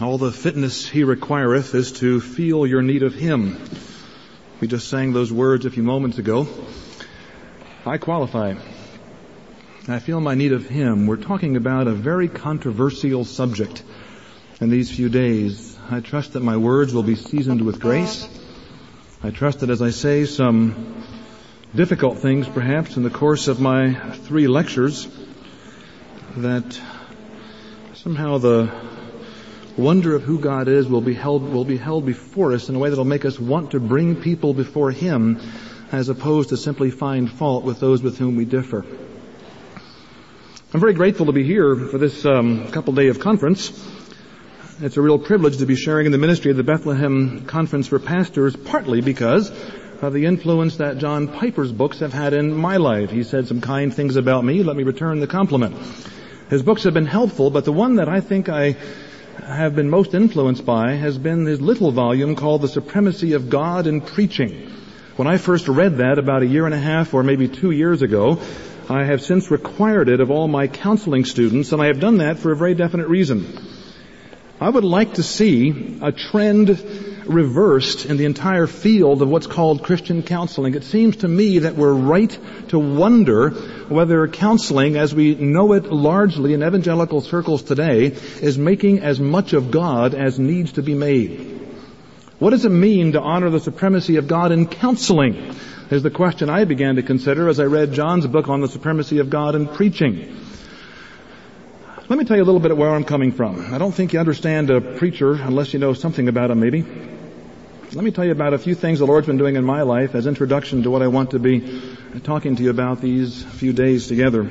All the fitness he requireth is to feel your need of him. We just sang those words a few moments ago. I qualify. I feel my need of him. We're talking about a very controversial subject in these few days. I trust that my words will be seasoned with grace. I trust that as I say some difficult things perhaps in the course of my 3 lectures, that somehow the wonder of who God is will be held before us in a way that will make us want to bring people before him as opposed to simply find fault with those with whom we differ. I'm very grateful to be here for this couple-day of conference. It's a real privilege to be sharing in the ministry of the Bethlehem Conference for Pastors, partly because of the influence that John Piper's books have had in my life. He said some kind things about me. Let me return the compliment. His books have been helpful, but the one that I think I have been most influenced by has been his little volume called The Supremacy of God in Preaching. When I first read that about 1.5 years or maybe 2 years ago, I have since required it of all my counseling students, and I have done that for a very definite reason. I would like to see a trend reversed in the entire field of what's called Christian counseling. It seems to me that we're right to wonder whether counseling, as we know it largely in evangelical circles today, is making as much of God as needs to be made. What does it mean to honor the supremacy of God in counseling? Is the question I began to consider as I read John's book on the supremacy of God in preaching. Let me tell you a little bit of where I'm coming from. I don't think you understand a preacher unless you know something about him, maybe. Let me tell you about a few things the Lord's been doing in my life as introduction to what I want to be talking to you about these few days together.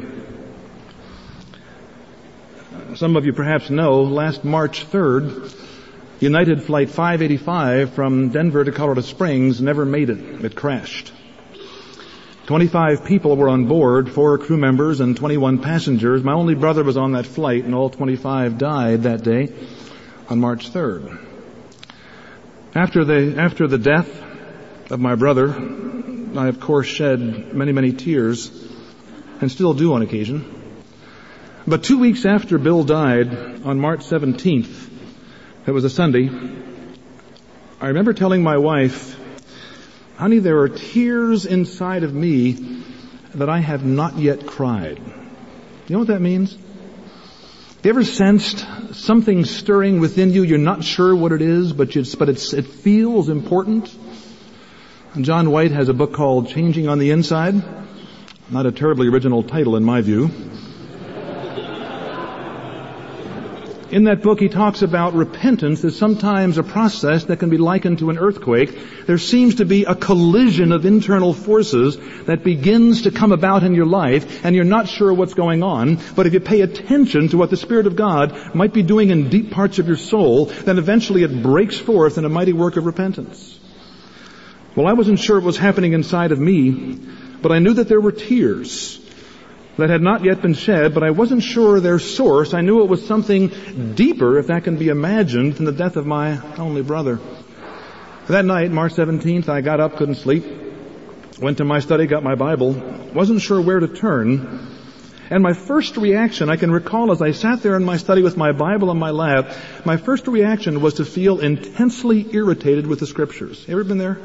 Some of you perhaps know, last March 3rd, United Flight 585 from Denver to Colorado Springs never made it. It crashed. 25 people were on board, 4 crew members and 21 passengers. My only brother was on that flight, and all 25 died that day on March 3rd. After the death of my brother, I of course shed many, many tears, and still do on occasion. But 2 weeks after Bill died, on March 17th, it was a Sunday, I remember telling my wife, honey, there are tears inside of me that I have not yet cried. You know what that means? You ever sensed something stirring within you? You're not sure what it is, but it feels important. And John White has a book called Changing on the Inside. Not a terribly original title in my view. In that book, he talks about repentance as sometimes a process that can be likened to an earthquake. There seems to be a collision of internal forces that begins to come about in your life, and you're not sure what's going on. But if you pay attention to what the Spirit of God might be doing in deep parts of your soul, then eventually it breaks forth in a mighty work of repentance. Well, I wasn't sure what was happening inside of me, but I knew that there were tears that had not yet been shed, but I wasn't sure their source. I knew it was something deeper, if that can be imagined, than the death of my only brother. That night, March 17th, I got up, couldn't sleep, went to my study, got my Bible, wasn't sure where to turn. And my first reaction, I can recall as I sat there in my study with my Bible in my lap, my first reaction was to feel intensely irritated with the Scriptures. You ever been there?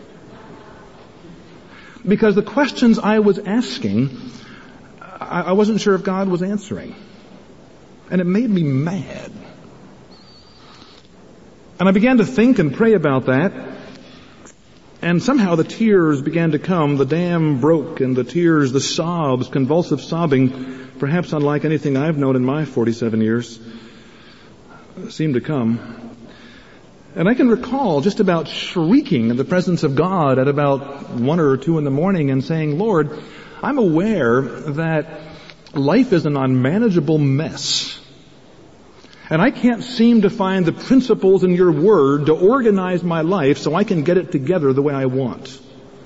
Because the questions I was asking, I wasn't sure if God was answering. And it made me mad. And I began to think and pray about that. And somehow the tears began to come. The dam broke, and the tears, the sobs, convulsive sobbing, perhaps unlike anything I've known in my 47 years, seemed to come. And I can recall just about shrieking in the presence of God at about 1 or 2 in the morning and saying, Lord, I'm aware that life is an unmanageable mess. And I can't seem to find the principles in your word to organize my life so I can get it together the way I want.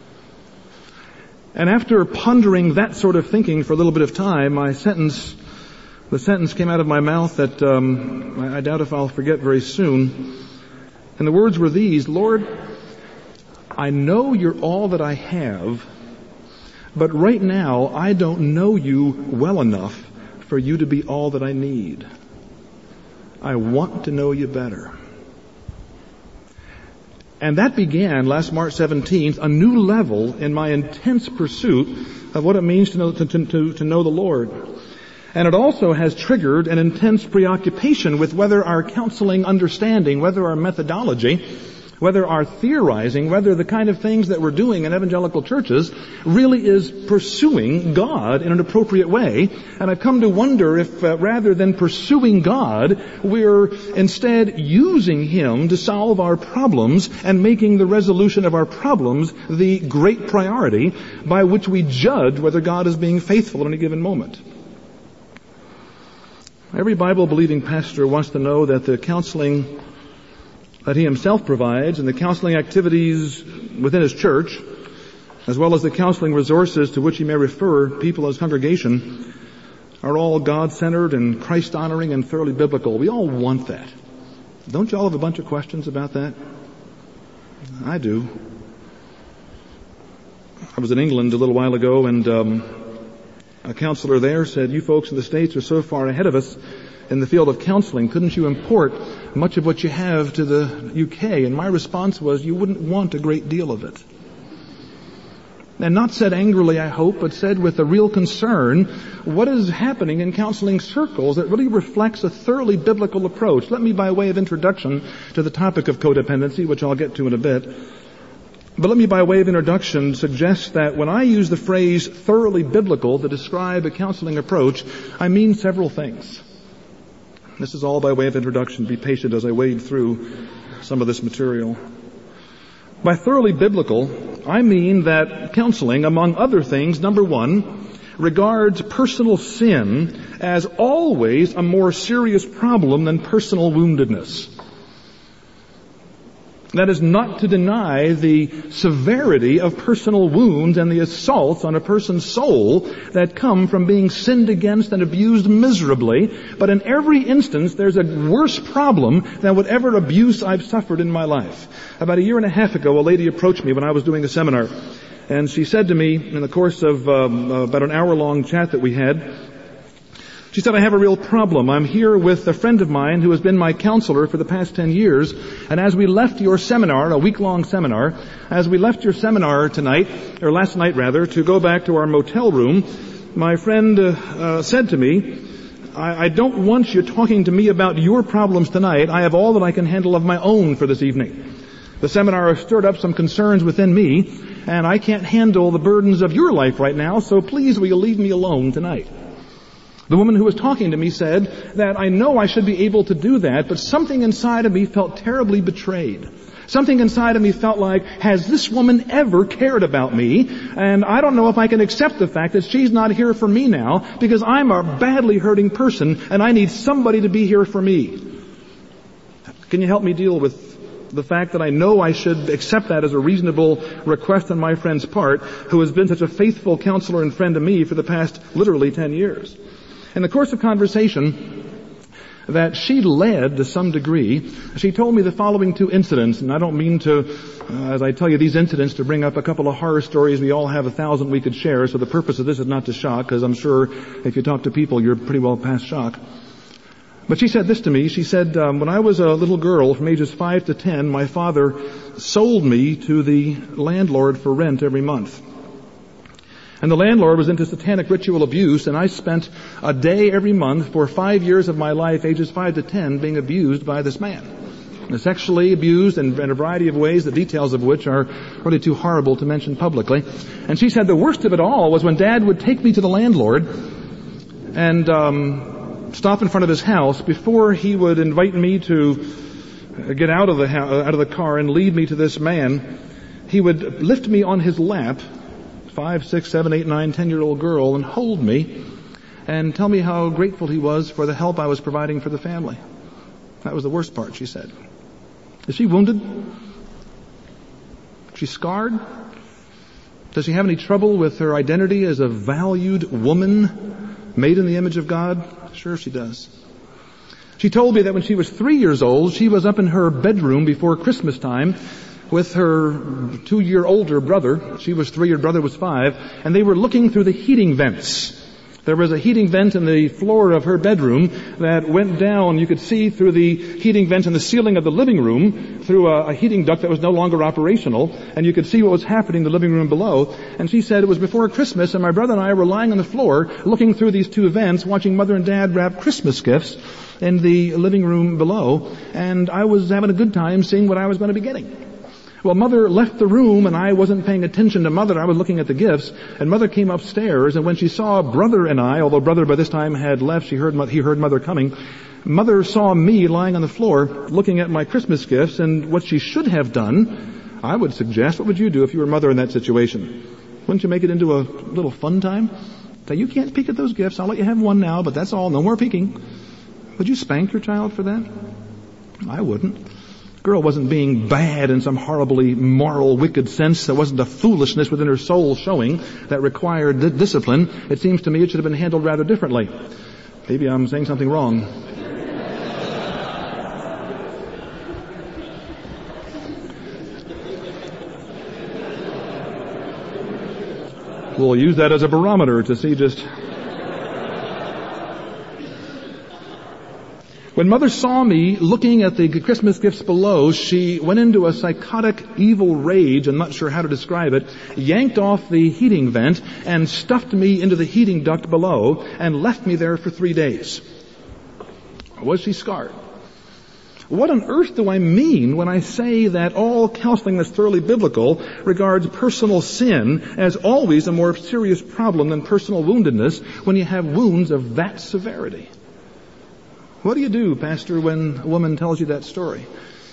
And after pondering that sort of thinking for a little bit of time, the sentence came out of my mouth that I doubt if I'll forget very soon. And the words were these: Lord, I know you're all that I have, but right now I don't know you well enough for you to be all that I need. I want to know you better. And that began last March 17th, a new level in my intense pursuit of what it means to know the Lord. And it also has triggered an intense preoccupation with whether our counseling understanding, whether our methodology, whether our theorizing, whether the kind of things that we're doing in evangelical churches really is pursuing God in an appropriate way. And I've come to wonder if rather than pursuing God, we're instead using Him to solve our problems and making the resolution of our problems the great priority by which we judge whether God is being faithful at any given moment. Every Bible-believing pastor wants to know that the counseling that he himself provides and the counseling activities within his church, as well as the counseling resources to which he may refer people as congregation, are all God-centered and Christ-honoring and thoroughly biblical. We all want that. Don't you all have a bunch of questions about that? I do. I was in England a little while ago, and a counselor there said, "You folks in the States are so far ahead of us in the field of counseling. Couldn't you import much of what you have to the UK?" And my response was, you wouldn't want a great deal of it. And not said angrily, I hope, but said with a real concern, what is happening in counseling circles that really reflects a thoroughly biblical approach? Let me, by way of introduction to the topic of codependency, which I'll get to in a bit, but let me, by way of introduction, suggest that when I use the phrase thoroughly biblical to describe a counseling approach, I mean several things. This is all by way of introduction. Be patient as I wade through some of this material. By thoroughly biblical, I mean that counseling, among other things, number one, regards personal sin as always a more serious problem than personal woundedness. That is not to deny the severity of personal wounds and the assaults on a person's soul that come from being sinned against and abused miserably. But in every instance, there's a worse problem than whatever abuse I've suffered in my life. About a year and a half ago, a lady approached me when I was doing a seminar. And she said to me in the course of about an hour-long chat that we had, she said, "I have a real problem. I'm here with a friend of mine who has been my counselor for the past 10 years. And as we left your seminar, a week-long seminar, as we left your seminar tonight, or last night rather, to go back to our motel room, my friend said to me, I don't want you talking to me about your problems tonight. I have all that I can handle of my own for this evening. The seminar has stirred up some concerns within me, and I can't handle the burdens of your life right now, so please will you leave me alone tonight?" The woman who was talking to me said that I know I should be able to do that, but something inside of me felt terribly betrayed. Something inside of me felt like, has this woman ever cared about me? And I don't know if I can accept the fact that she's not here for me now, because I'm a badly hurting person and I need somebody to be here for me. Can you help me deal with the fact that I know I should accept that as a reasonable request on my friend's part, who has been such a faithful counselor and friend to me for the past literally 10 years? In the course of conversation that she led to some degree, she told me the following two incidents, and I don't mean to, as I tell you these incidents, to bring up a couple of horror stories. We all have 1,000 we could share, so the purpose of this is not to shock, because I'm sure if you talk to people, you're pretty well past shock. But she said this to me. She said, when I was a little girl from ages 5 to 10, my father sold me to the landlord for rent every month. And the landlord was into satanic ritual abuse, and I spent a day every month for 5 years of my life, ages 5 to 10, being abused by this man. Sexually abused in a variety of ways, the details of which are really too horrible to mention publicly. And she said the worst of it all was when Dad would take me to the landlord and stop in front of his house before he would invite me to get out of the car and lead me to this man. He would lift me on his lap, 5, 6, 7, 8, 9, 10-year-old girl, and hold me and tell me how grateful he was for the help I was providing for the family. That was the worst part, she said. Is she wounded? Is she scarred? Does she have any trouble with her identity as a valued woman made in the image of God? Sure she does. She told me that when she was 3 years old, she was up in her bedroom before Christmas time with her 2-year older brother. She was 3, her brother was 5, and they were looking through the heating vents There was a heating vent in the floor of her bedroom that went down. You could see through the heating vent in the ceiling of the living room through a heating duct that was no longer operational, and you could see what was happening in the living room below. And she said it was before Christmas, and my brother and I were lying on the floor looking through these two vents, watching Mother and Dad wrap Christmas gifts in the living room below, and I was having a good time seeing what I was going to be getting. Well, Mother left the room, and I wasn't paying attention to Mother. I was looking at the gifts, and Mother came upstairs, and when she saw Brother and I, although Brother by this time had left, he heard Mother coming, Mother saw me lying on the floor looking at my Christmas gifts, and what she should have done, I would suggest, what would you do if you were Mother in that situation? Wouldn't you make it into a little fun time? Say, you can't peek at those gifts. I'll let you have one now, but that's all. No more peeking. Would you spank your child for that? I wouldn't. Girl wasn't being bad in some horribly moral, wicked sense. There wasn't a foolishness within her soul showing that required discipline. It seems to me it should have been handled rather differently. Maybe I'm saying something wrong. We'll use that as a barometer to see just... When Mother saw me looking at the Christmas gifts below, she went into a psychotic, evil rage, I'm not sure how to describe it, yanked off the heating vent and stuffed me into the heating duct below and left me there for 3 days. Was she scarred? What on earth do I mean when I say that all counseling that's thoroughly biblical regards personal sin as always a more serious problem than personal woundedness when you have wounds of that severity? What do you do, Pastor, when a woman tells you that story?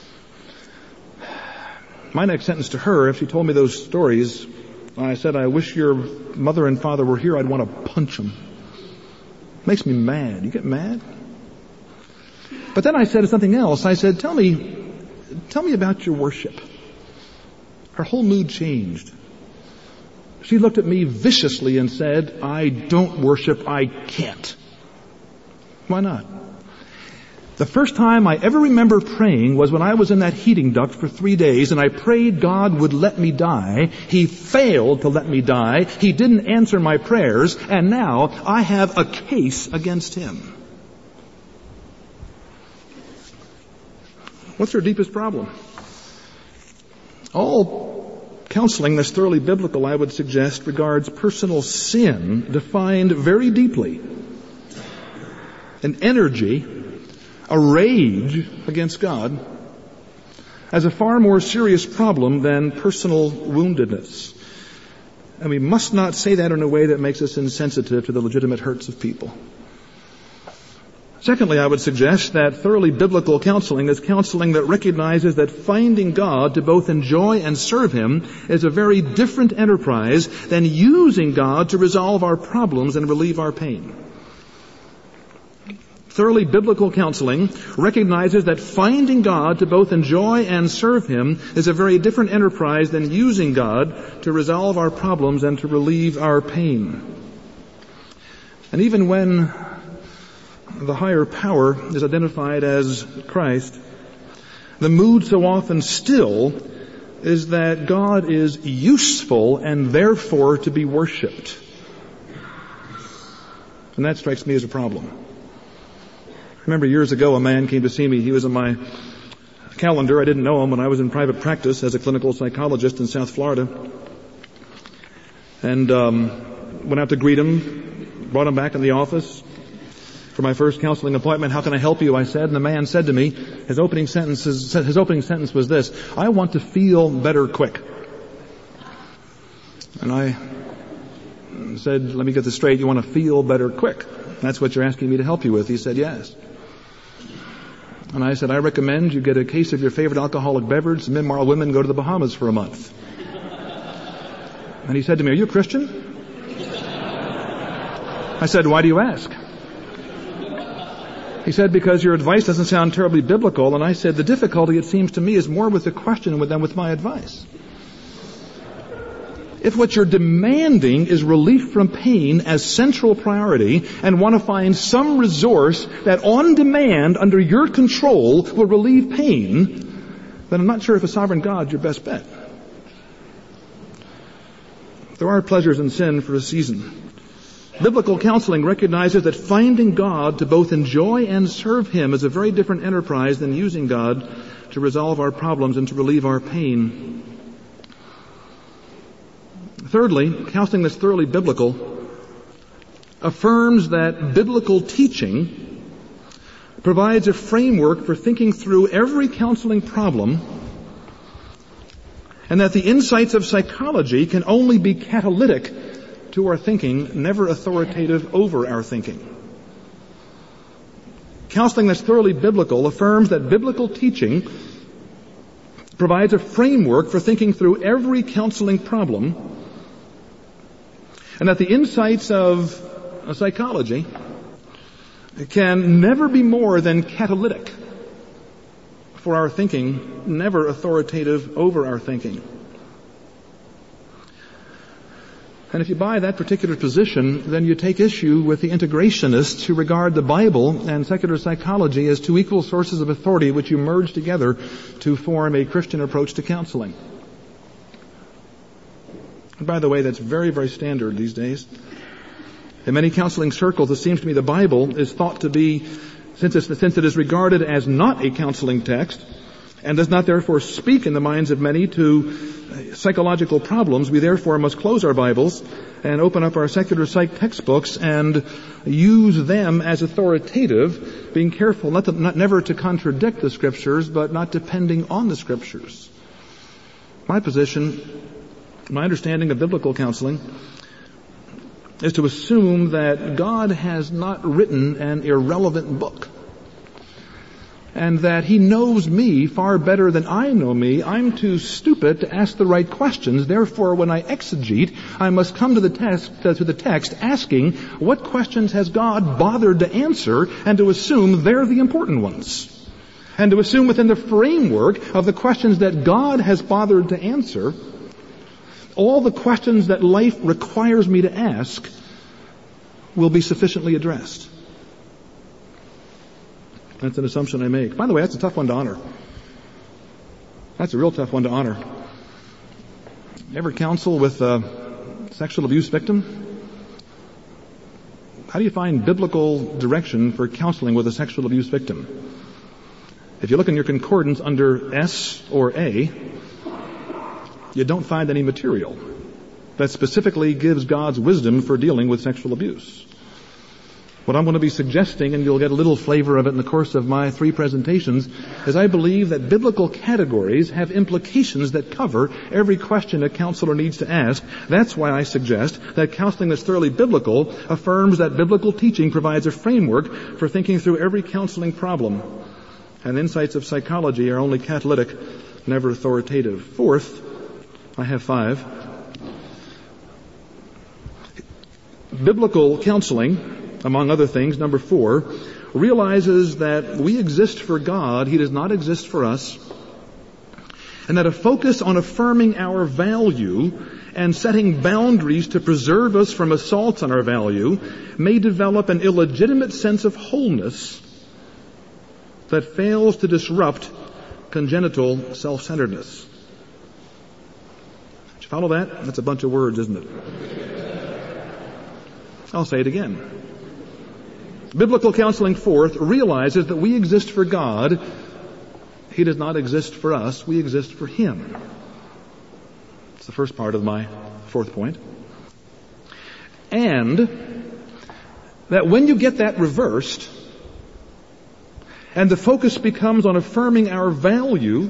My next sentence to her, if she told me those stories, I said, I wish your mother and father were here. I'd want to punch them. Makes me mad. You get mad? But then I said something else. I said, tell me about your worship. Her whole mood changed. She looked at me viciously and said, I don't worship. I can't. Why not? The first time I ever remember praying was when I was in that heating duct for 3 days, and I prayed God would let me die. He failed to let me die. He didn't answer my prayers, and now I have a case against Him. What's her deepest problem? All counseling that's thoroughly biblical, I would suggest, regards personal sin defined very deeply. An energy, a rage against God, as a far more serious problem than personal woundedness. And we must not say that in a way that makes us insensitive to the legitimate hurts of people. Secondly, I would suggest that thoroughly biblical counseling is counseling that recognizes that finding God to both enjoy and serve Him is a very different enterprise than using God to resolve our problems and relieve our pain. Thoroughly biblical counseling recognizes that finding God to both enjoy and serve Him is a very different enterprise than using God to resolve our problems and to relieve our pain. And even when the higher power is identified as Christ, the mood so often still is that God is useful and therefore to be worshipped. And that strikes me as a problem. I remember years ago a man came to see me. He was on my calendar. I didn't know him when I was in private practice as a clinical psychologist in South Florida. And went out to greet him, brought him back in the office for my first counseling appointment. How can I help you? I said. And the man said to me, his opening sentence was this: I want to feel better quick. And I said, let me get this straight. You want to feel better quick? That's what you're asking me to help you with? He said, yes. And I said, I recommend you get a case of your favorite alcoholic beverage, some immoral women, go to the Bahamas for a month. And he said to me, are you a Christian? I said, why do you ask? He said, because your advice doesn't sound terribly biblical. And I said, the difficulty, it seems to me, is more with the question than with my advice. If what you're demanding is relief from pain as central priority and want to find some resource that on demand, under your control, will relieve pain, then I'm not sure if a sovereign God's your best bet. There are pleasures in sin for a season. Biblical counseling recognizes that finding God to both enjoy and serve Him is a very different enterprise than using God to resolve our problems and to relieve our pain. Thirdly, counseling that's thoroughly biblical affirms that biblical teaching provides a framework for thinking through every counseling problem, and that the insights of psychology can only be catalytic to our thinking, never authoritative over our thinking. Counseling that's thoroughly biblical affirms that biblical teaching provides a framework for thinking through every counseling problem, and that the insights of psychology can never be more than catalytic for our thinking, never authoritative over our thinking. And if you buy that particular position, then you take issue with the integrationists who regard the Bible and secular psychology as two equal sources of authority which you merge together to form a Christian approach to counseling. And by the way, that's very, very standard these days. In many counseling circles, it seems to me the Bible is thought to be, since it is regarded as not a counseling text, and does not therefore speak in the minds of many to psychological problems, we therefore must close our Bibles and open up our secular psych textbooks and use them as authoritative, being careful never to contradict the Scriptures, but not depending on the Scriptures. My position, my understanding of biblical counseling, is to assume that God has not written an irrelevant book, and that He knows me far better than I know me. I'm too stupid to ask the right questions. Therefore, when I exegete, I must come to the text asking, what questions has God bothered to answer, and to assume they're the important ones. And to assume within the framework of the questions that God has bothered to answer, all the questions that life requires me to ask will be sufficiently addressed. That's an assumption I make. By the way, that's a tough one to honor. That's a real tough one to honor. Ever counsel with a sexual abuse victim? How do you find biblical direction for counseling with a sexual abuse victim? If you look in your concordance under S or A, you don't find any material that specifically gives God's wisdom for dealing with sexual abuse. What I'm going to be suggesting, and you'll get a little flavor of it in the course of my 3 presentations, is I believe that biblical categories have implications that cover every question a counselor needs to ask. That's why I suggest that counseling that's thoroughly biblical affirms that biblical teaching provides a framework for thinking through every counseling problem. And insights of psychology are only catalytic, never authoritative. Fourth, I have 5. Biblical counseling, among other things, number 4, realizes that we exist for God, He does not exist for us, and that a focus on affirming our value and setting boundaries to preserve us from assaults on our value may develop an illegitimate sense of wholeness that fails to disrupt congenital self-centeredness. Did you follow that? That's a bunch of words, isn't it? I'll say it again. Biblical counseling, fourth, realizes that we exist for God. He does not exist for us. We exist for Him. It's the first part of my 4th point. And that when you get that reversed, and the focus becomes on affirming our value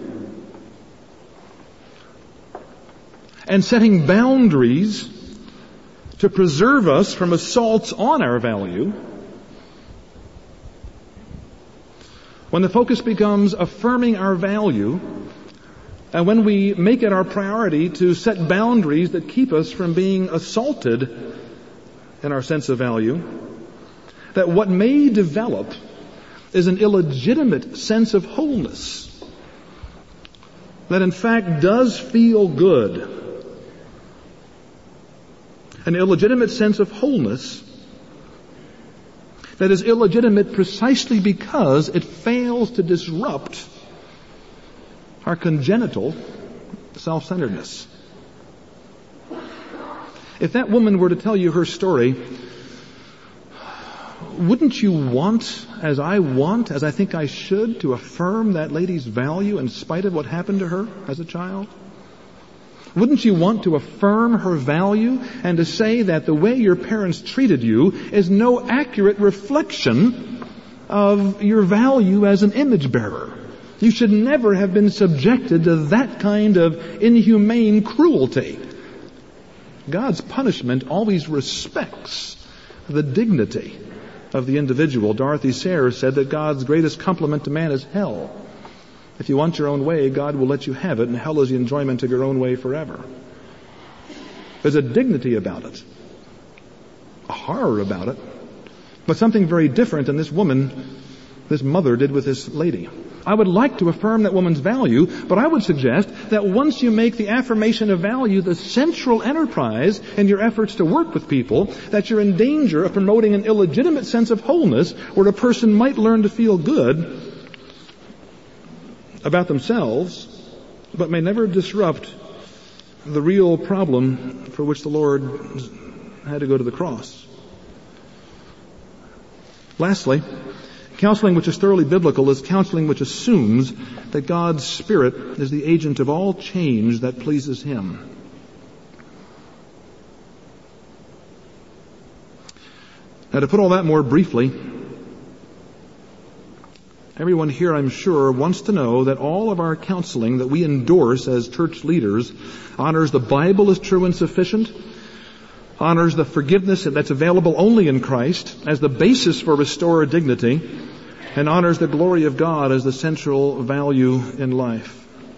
and setting boundaries to preserve us from assaults on our value, when the focus becomes affirming our value, and when we make it our priority to set boundaries that keep us from being assaulted in our sense of value, that what may develop is an illegitimate sense of wholeness that in fact does feel good. An illegitimate sense of wholeness that is illegitimate precisely because it fails to disrupt our congenital self-centeredness. If that woman were to tell you her story wouldn't you want, as I think I should, to affirm that lady's value in spite of what happened to her as a child? Wouldn't you want to affirm her value and to say that the way your parents treated you is no accurate reflection of your value as an image bearer? You should never have been subjected to that kind of inhumane cruelty. God's punishment always respects the dignity of the individual. Dorothy Sayers said that God's greatest compliment to man is hell. If you want your own way, God will let you have it, and hell is the enjoyment of your own way forever. There's a dignity about it, a horror about it, but something very different than this mother did with this lady. I would like to affirm that woman's value, but I would suggest that once you make the affirmation of value the central enterprise in your efforts to work with people, that you're in danger of promoting an illegitimate sense of wholeness where a person might learn to feel good about themselves, but may never disrupt the real problem for which the Lord had to go to the cross. Lastly, counseling which is thoroughly biblical is counseling which assumes that God's Spirit is the agent of all change that pleases Him. Now, to put all that more briefly, everyone here, I'm sure, wants to know that all of our counseling that we endorse as church leaders honors the Bible as true and sufficient, honors the forgiveness that's available only in Christ as the basis for restored dignity, and honors the glory of God as the central value in life.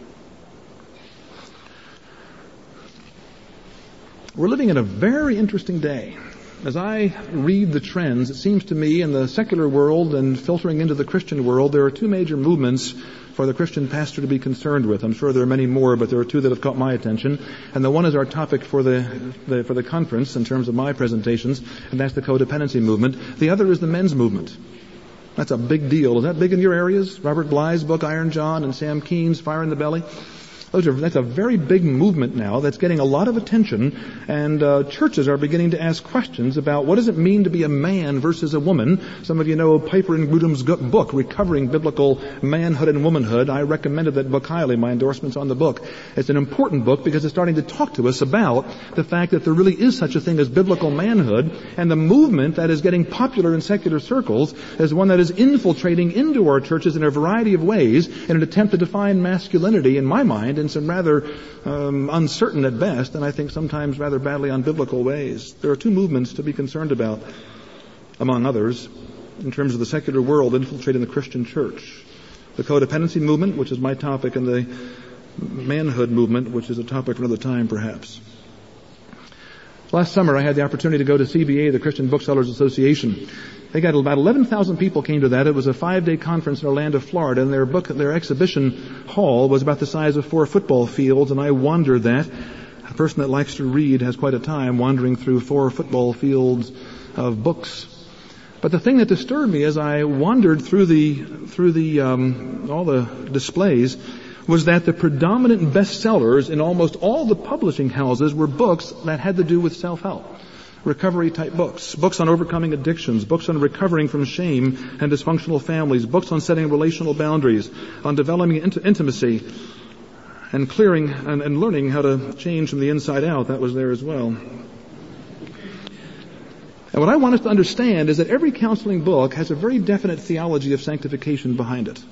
We're living in a very interesting day. As I read the trends, it seems to me in the secular world and filtering into the Christian world, there are two major movements for the Christian pastor to be concerned with. I'm sure there are many more, but there are two that have caught my attention. And the one is our topic for the conference in terms of my presentations, and that's the codependency movement. The other is the men's movement. That's a big deal. Is that big in your areas? Robert Bly's book, Iron John, and Sam Keen's Fire in the Belly? That's a very big movement now that's getting a lot of attention, and churches are beginning to ask questions about what does it mean to be a man versus a woman. Some of you know Piper and Grudem's book, Recovering Biblical Manhood and Womanhood. I recommended that book highly, my endorsements on the book. It's an important book because it's starting to talk to us about the fact that there really is such a thing as biblical manhood, and the movement that is getting popular in secular circles is one that is infiltrating into our churches in a variety of ways in an attempt to define masculinity, in my mind, in some rather uncertain at best, and I think sometimes rather badly unbiblical ways. There are two movements to be concerned about, among others, in terms of the secular world infiltrating the Christian church. The codependency movement, which is my topic, and the manhood movement, which is a topic for another time, perhaps. Last summer, I had the opportunity to go to CBA, the Christian Booksellers Association. They got about 11,000 people came to that. It was a 5-day conference in Orlando, Florida, and their exhibition hall was about the size of 4 football fields, and I wandered that. A person that likes to read has quite a time wandering through 4 football fields of books. But the thing that disturbed me as I wandered through all the displays was that the predominant bestsellers in almost all the publishing houses were books that had to do with self-help. Recovery-type books, books on overcoming addictions, books on recovering from shame and dysfunctional families, books on setting relational boundaries, on developing intimacy and clearing and learning how to change from the inside out. That was there as well. And what I want us to understand is that every counseling book has a very definite theology of sanctification behind it.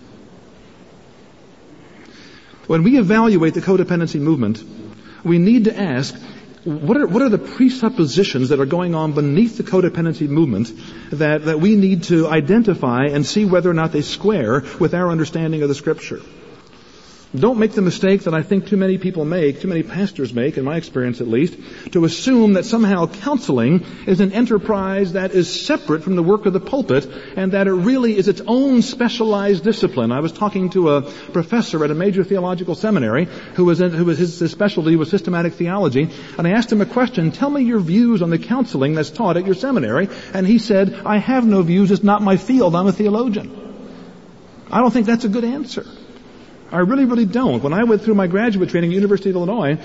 When we evaluate the codependency movement, we need to ask, what are the presuppositions that are going on beneath the codependency movement that we need to identify and see whether or not they square with our understanding of the Scripture? Don't make the mistake that I think too many people make, too many pastors make, in my experience at least, to assume that somehow counseling is an enterprise that is separate from the work of the pulpit and that it really is its own specialized discipline. I was talking to a professor at a major theological seminary his specialty was systematic theology, and I asked him a question, tell me your views on the counseling that's taught at your seminary, and he said, I have no views, it's not my field, I'm a theologian. I don't think that's a good answer. I really, really don't. When I went through my graduate training at the University of Illinois,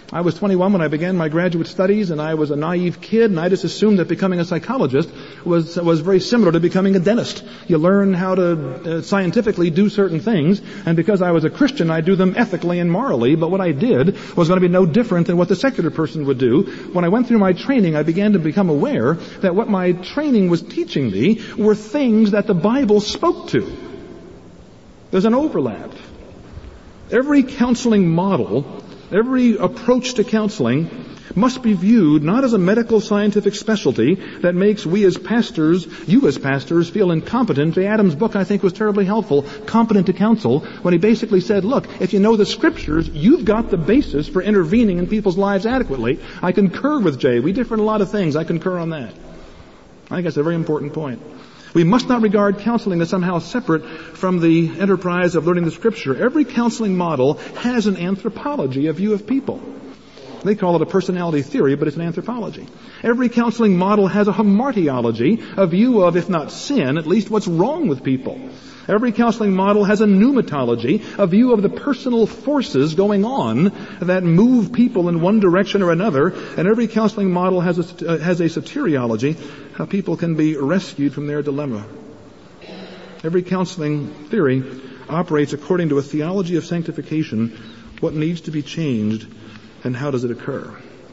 I was 21 when I began my graduate studies, and I was a naive kid, and I just assumed that becoming a psychologist was very similar to becoming a dentist. You learn how to scientifically do certain things, and because I was a Christian, I do them ethically and morally, but what I did was going to be no different than what the secular person would do. When I went through my training, I began to become aware that what my training was teaching me were things that the Bible spoke to. There's an overlap. Every counseling model, every approach to counseling must be viewed not as a medical scientific specialty that makes we as pastors, you as pastors, feel incompetent. J. Adams' book, I think, was terribly helpful, Competent to Counsel, when he basically said, look, if you know the Scriptures, you've got the basis for intervening in people's lives adequately. I concur with Jay. We differ in a lot of things. I concur on that. I think that's a very important point. We must not regard counseling as somehow separate from the enterprise of learning the Scripture. Every counseling model has an anthropology, a view of people. They call it a personality theory, but it's an anthropology. Every counseling model has a hamartiology, a view of, if not sin, at least what's wrong with people. Every counseling model has a pneumatology, a view of the personal forces going on that move people in one direction or another. And every counseling model has a soteriology, how people can be rescued from their dilemma. Every counseling theory operates according to a theology of sanctification, what needs to be changed and how does it occur.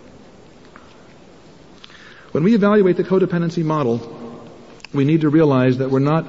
When we evaluate the codependency model, we need to realize that we're not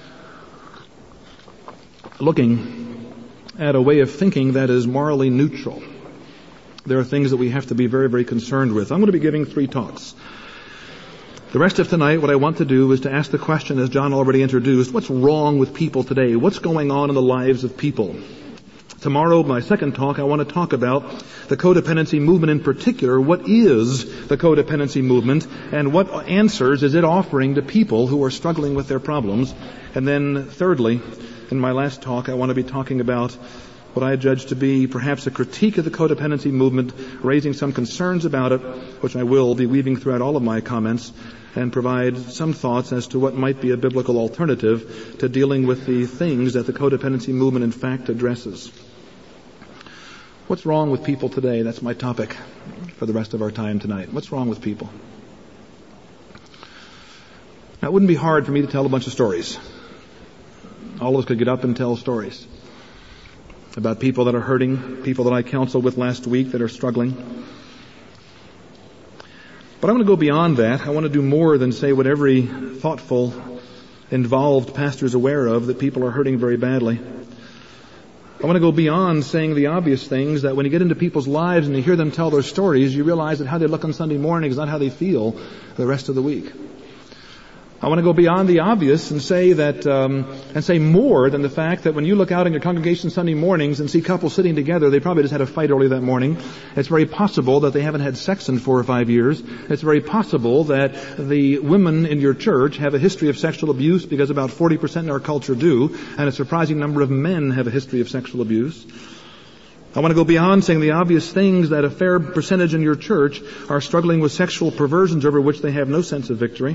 looking at a way of thinking that is morally neutral. There are things that we have to be very, very concerned with. I'm going to be giving 3 talks. The rest of tonight, what I want to do is to ask the question, as John already introduced, what's wrong with people today? What's going on in the lives of people? Tomorrow, my second talk, I want to talk about the codependency movement in particular. What is the codependency movement, and what answers is it offering to people who are struggling with their problems? And then thirdly, in my last talk, I want to be talking about what I judge to be perhaps a critique of the codependency movement, raising some concerns about it, which I will be weaving throughout all of my comments, and provide some thoughts as to what might be a biblical alternative to dealing with the things that the codependency movement in fact addresses. What's wrong with people today? That's my topic for the rest of our time tonight. What's wrong with people? Now, it wouldn't be hard for me to tell a bunch of stories. All of us could get up and tell stories about people that are hurting, people that I counseled with last week that are struggling. But I want to go beyond that. I want to do more than say what every thoughtful, involved pastor is aware of, that people are hurting very badly. I want to go beyond saying the obvious things, that when you get into people's lives and you hear them tell their stories, you realize that how they look on Sunday morning is not how they feel the rest of the week. I want to go beyond the obvious and say that, and say more than the fact that when you look out in your congregation Sunday mornings and see couples sitting together, they probably just had a fight early that morning. It's very possible that they haven't had sex in 4 or 5 years. It's very possible that the women in your church have a history of sexual abuse, because about 40% in our culture do, and a surprising number of men have a history of sexual abuse. I want to go beyond saying the obvious things, that a fair percentage in your church are struggling with sexual perversions over which they have no sense of victory.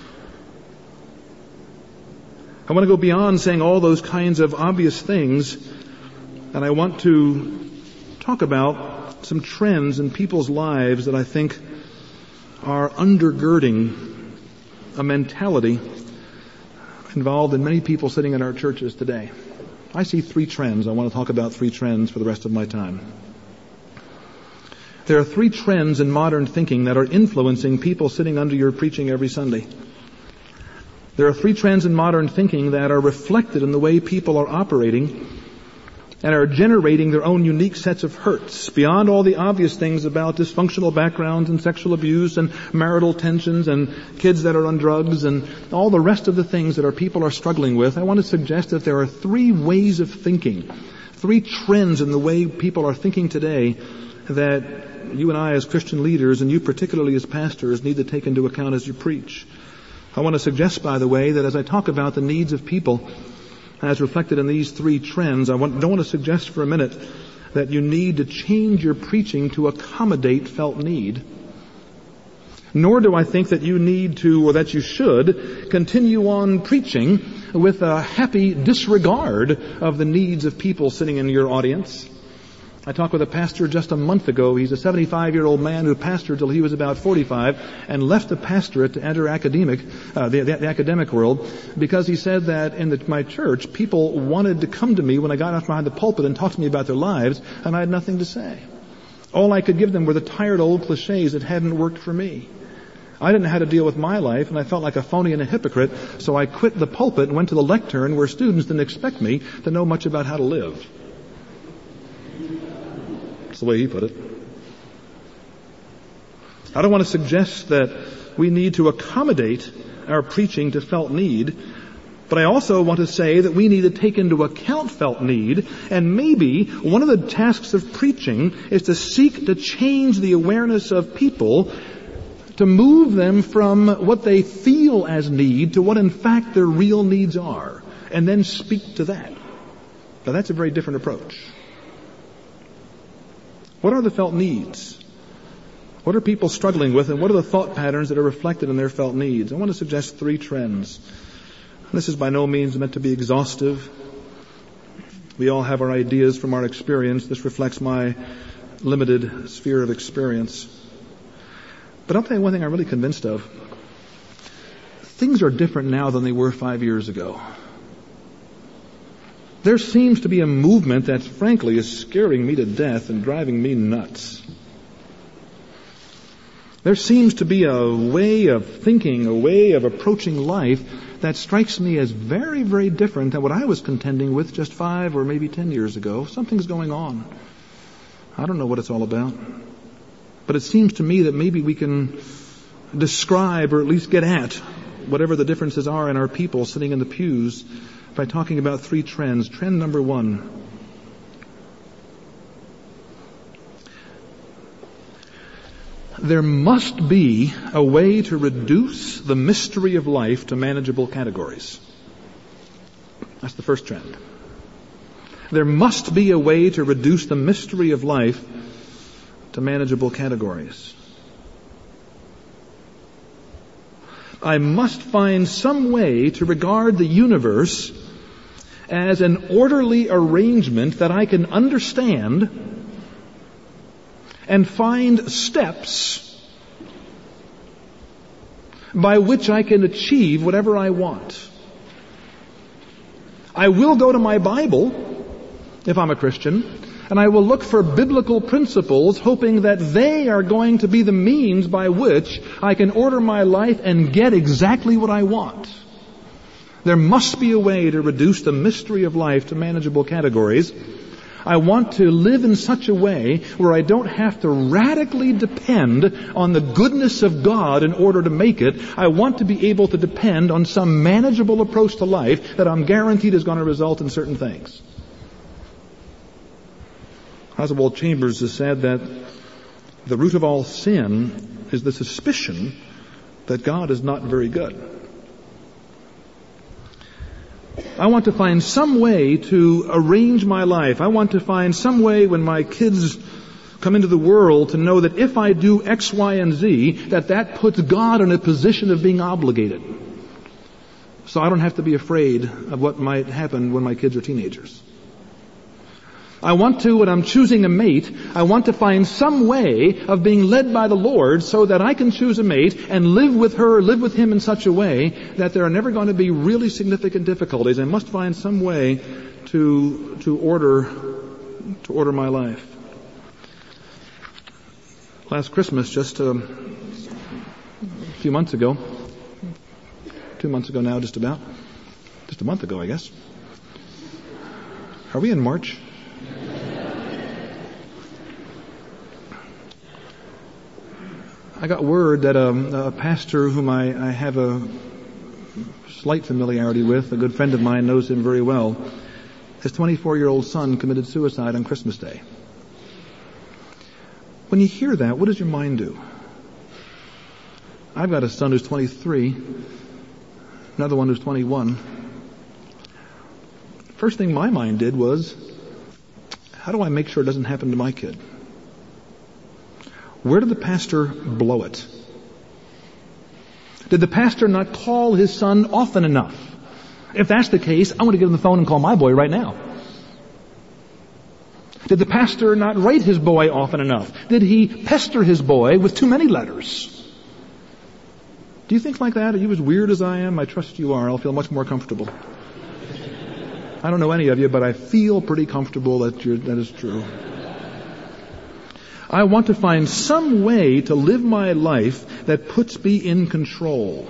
I want to go beyond saying all those kinds of obvious things, and I want to talk about some trends in people's lives that I think are undergirding a mentality involved in many people sitting in our churches today. I see 3 trends. I want to talk about 3 trends for the rest of my time. There are 3 trends in modern thinking that are influencing people sitting under your preaching every Sunday. There are 3 trends in modern thinking that are reflected in the way people are operating and are generating their own unique sets of hurts, beyond all the obvious things about dysfunctional backgrounds and sexual abuse and marital tensions and kids that are on drugs and all the rest of the things that our people are struggling with. I want to suggest that there are 3 ways of thinking, 3 trends in the way people are thinking today that you and I as Christian leaders, and you particularly as pastors, need to take into account as you preach. I want to suggest, by the way, that as I talk about the needs of people as reflected in these 3 trends, I don't want to suggest for a minute that you need to change your preaching to accommodate felt need. Nor do I think that you need to, or that you should, continue on preaching with a happy disregard of the needs of people sitting in your audience. I talked with a pastor just a month ago. He's a 75-year-old man who pastored till he was about 45 and left the pastorate to enter the academic world because he said that in my church, people wanted to come to me when I got out behind the pulpit and talk to me about their lives, and I had nothing to say. All I could give them were the tired old cliches that hadn't worked for me. I didn't know how to deal with my life, and I felt like a phony and a hypocrite, so I quit the pulpit and went to the lectern where students didn't expect me to know much about how to live. That's the way he put it. I don't want to suggest that we need to accommodate our preaching to felt need, but I also want to say that we need to take into account felt need, and maybe one of the tasks of preaching is to seek to change the awareness of people, to move them from what they feel as need to what in fact their real needs are, and then speak to that. Now that's a very different approach. What are the felt needs? What are people struggling with, and what are the thought patterns that are reflected in their felt needs? I want to suggest 3 trends. This is by no means meant to be exhaustive. We all have our ideas from our experience. This reflects my limited sphere of experience. But I'll tell you one thing I'm really convinced of. Things are different now than they were 5 years ago. There seems to be a movement that frankly is scaring me to death and driving me nuts. There seems to be a way of thinking, a way of approaching life that strikes me as very, very different than what I was contending with just 5 or maybe 10 years ago. Something's going on. I don't know what it's all about. But it seems to me that maybe we can describe or at least get at whatever the differences are in our people sitting in the pews by talking about 3 trends. Trend number 1. There must be a way to reduce the mystery of life to manageable categories. That's the first trend. There must be a way to reduce the mystery of life to manageable categories. I must find some way to regard the universe as an orderly arrangement that I can understand and find steps by which I can achieve whatever I want. I will go to my Bible, if I'm a Christian, and I will look for biblical principles, hoping that they are going to be the means by which I can order my life and get exactly what I want. There must be a way to reduce the mystery of life to manageable categories. I want to live in such a way where I don't have to radically depend on the goodness of God in order to make it. I want to be able to depend on some manageable approach to life that I'm guaranteed is going to result in certain things. Oswald Chambers has said that the root of all sin is the suspicion that God is not very good. I want to find some way to arrange my life. I want to find some way when my kids come into the world to know that if I do X, Y, and Z, that puts God in a position of being obligated. So I don't have to be afraid of what might happen when my kids are teenagers. I want to, when I'm choosing a mate, I want to find some way of being led by the Lord so that I can choose a mate and live with her, live with him in such a way that there are never going to be really significant difficulties. I must find some way to order my life. Last Christmas, just a few months ago, 2 months ago now, just a month ago, I guess. Are we in March? I got word that a pastor whom I have a slight familiarity with, a good friend of mine, knows him very well. His 24-year-old son committed suicide on Christmas Day. When you hear that, what does your mind do? I've got a son who's 23, another one who's 21. First thing my mind did was, how do I make sure it doesn't happen to my kid? Where did the pastor blow it? Did the pastor not call his son often enough? If that's the case, I want to get on the phone and call my boy right now. Did the pastor not write his boy often enough? Did he pester his boy with too many letters? Do you think like that? Are you as weird as I am? I trust you are. I'll feel much more comfortable. I don't know any of you, but I feel pretty comfortable that is true. I want to find some way to live my life that puts me in control.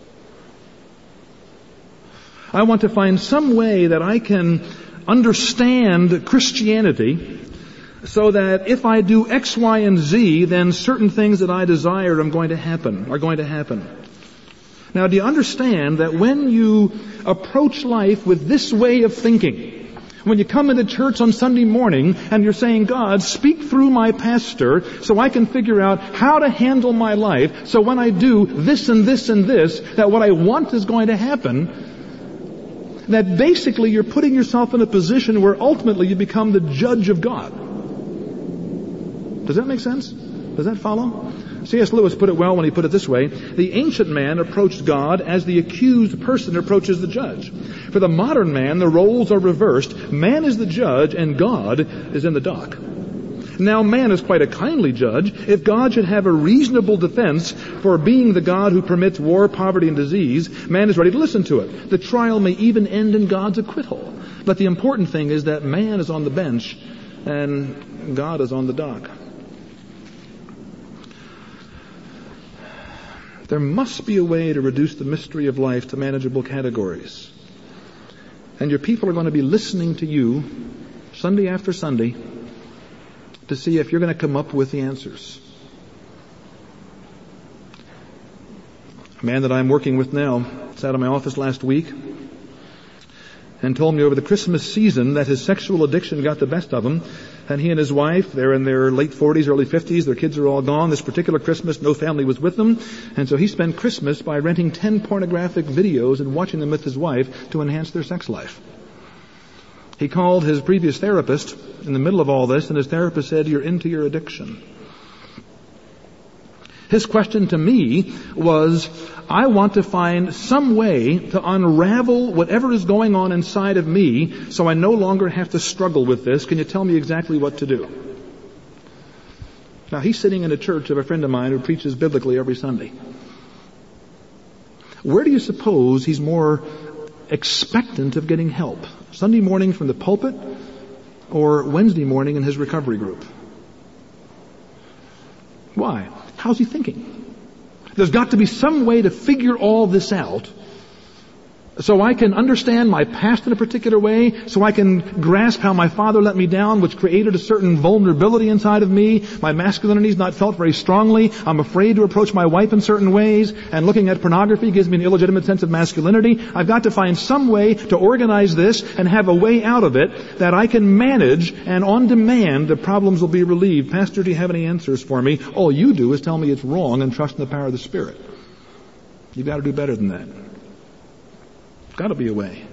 I want to find some way that I can understand Christianity so that if I do X, Y, and Z, then certain things that I desire are going to happen. Now, do you understand that when you approach life with this way of thinking, when you come into church on Sunday morning and you're saying, God, speak through my pastor so I can figure out how to handle my life, so when I do this and this and this, that what I want is going to happen, that basically you're putting yourself in a position where ultimately you become the judge of God. Does that make sense? Does that follow? C.S. Lewis put it well when he put it this way: the ancient man approached God as the accused person approaches the judge. For the modern man, the roles are reversed. Man is the judge and God is in the dock. Now, man is quite a kindly judge. If God should have a reasonable defense for being the God who permits war, poverty, and disease, man is ready to listen to it. The trial may even end in God's acquittal. But the important thing is that man is on the bench and God is on the dock. There must be a way to reduce the mystery of life to manageable categories. And your people are going to be listening to you Sunday after Sunday to see if you're going to come up with the answers. A man that I'm working with now sat in my office last week and told me over the Christmas season that his sexual addiction got the best of him. And he and his wife, they're in their late 40s, early 50s. Their kids are all gone. This particular Christmas, no family was with them. And so he spent Christmas by renting 10 pornographic videos and watching them with his wife to enhance their sex life. He called his previous therapist in the middle of all this, and his therapist said, "You're into your addiction." His question to me was, I want to find some way to unravel whatever is going on inside of me so I no longer have to struggle with this. Can you tell me exactly what to do? Now, he's sitting in a church of a friend of mine who preaches biblically every Sunday. Where do you suppose he's more expectant of getting help? Sunday morning from the pulpit or Wednesday morning in his recovery group? Why? How's he thinking? There's got to be some way to figure all this out so I can understand my past in a particular way, so I can grasp how my father let me down, which created a certain vulnerability inside of me. My masculinity is not felt very strongly. I'm afraid to approach my wife in certain ways, and looking at pornography gives me an illegitimate sense of masculinity. I've got to find some way to organize this and have a way out of it that I can manage, and on demand the problems will be relieved. Pastor, do you have any answers for me? All you do is tell me it's wrong and trust in the power of the Spirit. You've got to do better than that. Got to be a way.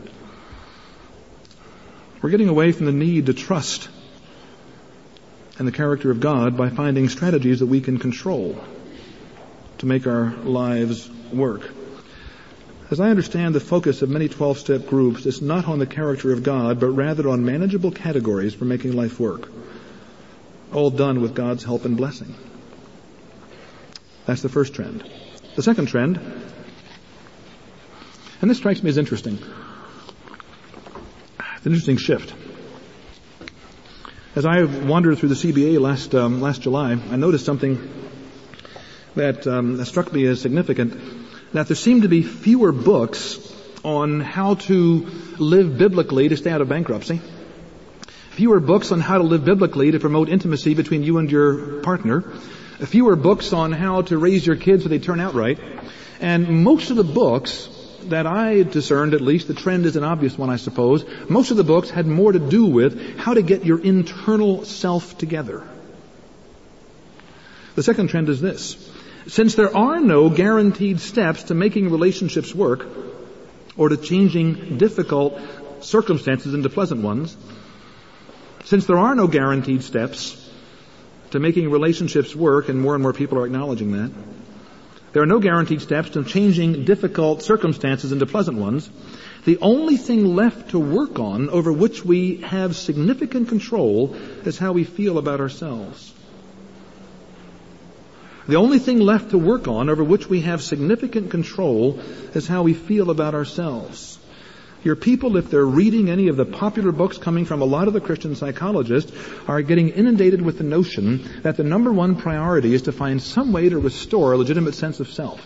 We're getting away from the need to trust in the character of God by finding strategies that we can control to make our lives work. As I understand, the focus of many 12-step groups is not on the character of God, but rather on manageable categories for making life work. All done with God's help and blessing. That's the first trend. The second trend, and this strikes me as interesting. It's an interesting shift. As I wandered through the CBA last July, I noticed something that struck me as significant, that there seemed to be fewer books on how to live biblically to stay out of bankruptcy. Fewer books on how to live biblically to promote intimacy between you and your partner. Fewer books on how to raise your kids so they turn out right. And most of the books that I discerned, at least, the trend is an obvious one, I suppose. Most of the books had more to do with how to get your internal self together. The second trend is this. Since there are no guaranteed steps to making relationships work or to changing difficult circumstances into pleasant ones, since there are no guaranteed steps to making relationships work, and more people are acknowledging that, there are no guaranteed steps to changing difficult circumstances into pleasant ones, the only thing left to work on over which we have significant control is how we feel about ourselves. The only thing left to work on over which we have significant control is how we feel about ourselves. Your people, if they're reading any of the popular books coming from a lot of the Christian psychologists, are getting inundated with the notion that the number one priority is to find some way to restore a legitimate sense of self.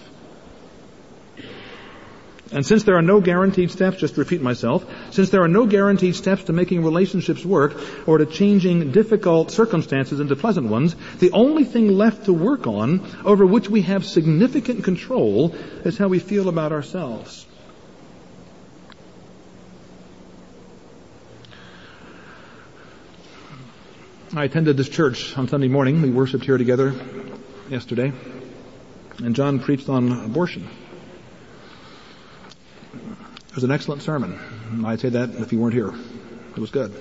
And since there are no guaranteed steps, just to repeat myself, since there are no guaranteed steps to making relationships work or to changing difficult circumstances into pleasant ones, the only thing left to work on over which we have significant control is how we feel about ourselves. I attended this church on Sunday morning. We worshiped here together yesterday, and John preached on abortion. It was an excellent sermon. I'd say that if you weren't here. It was good.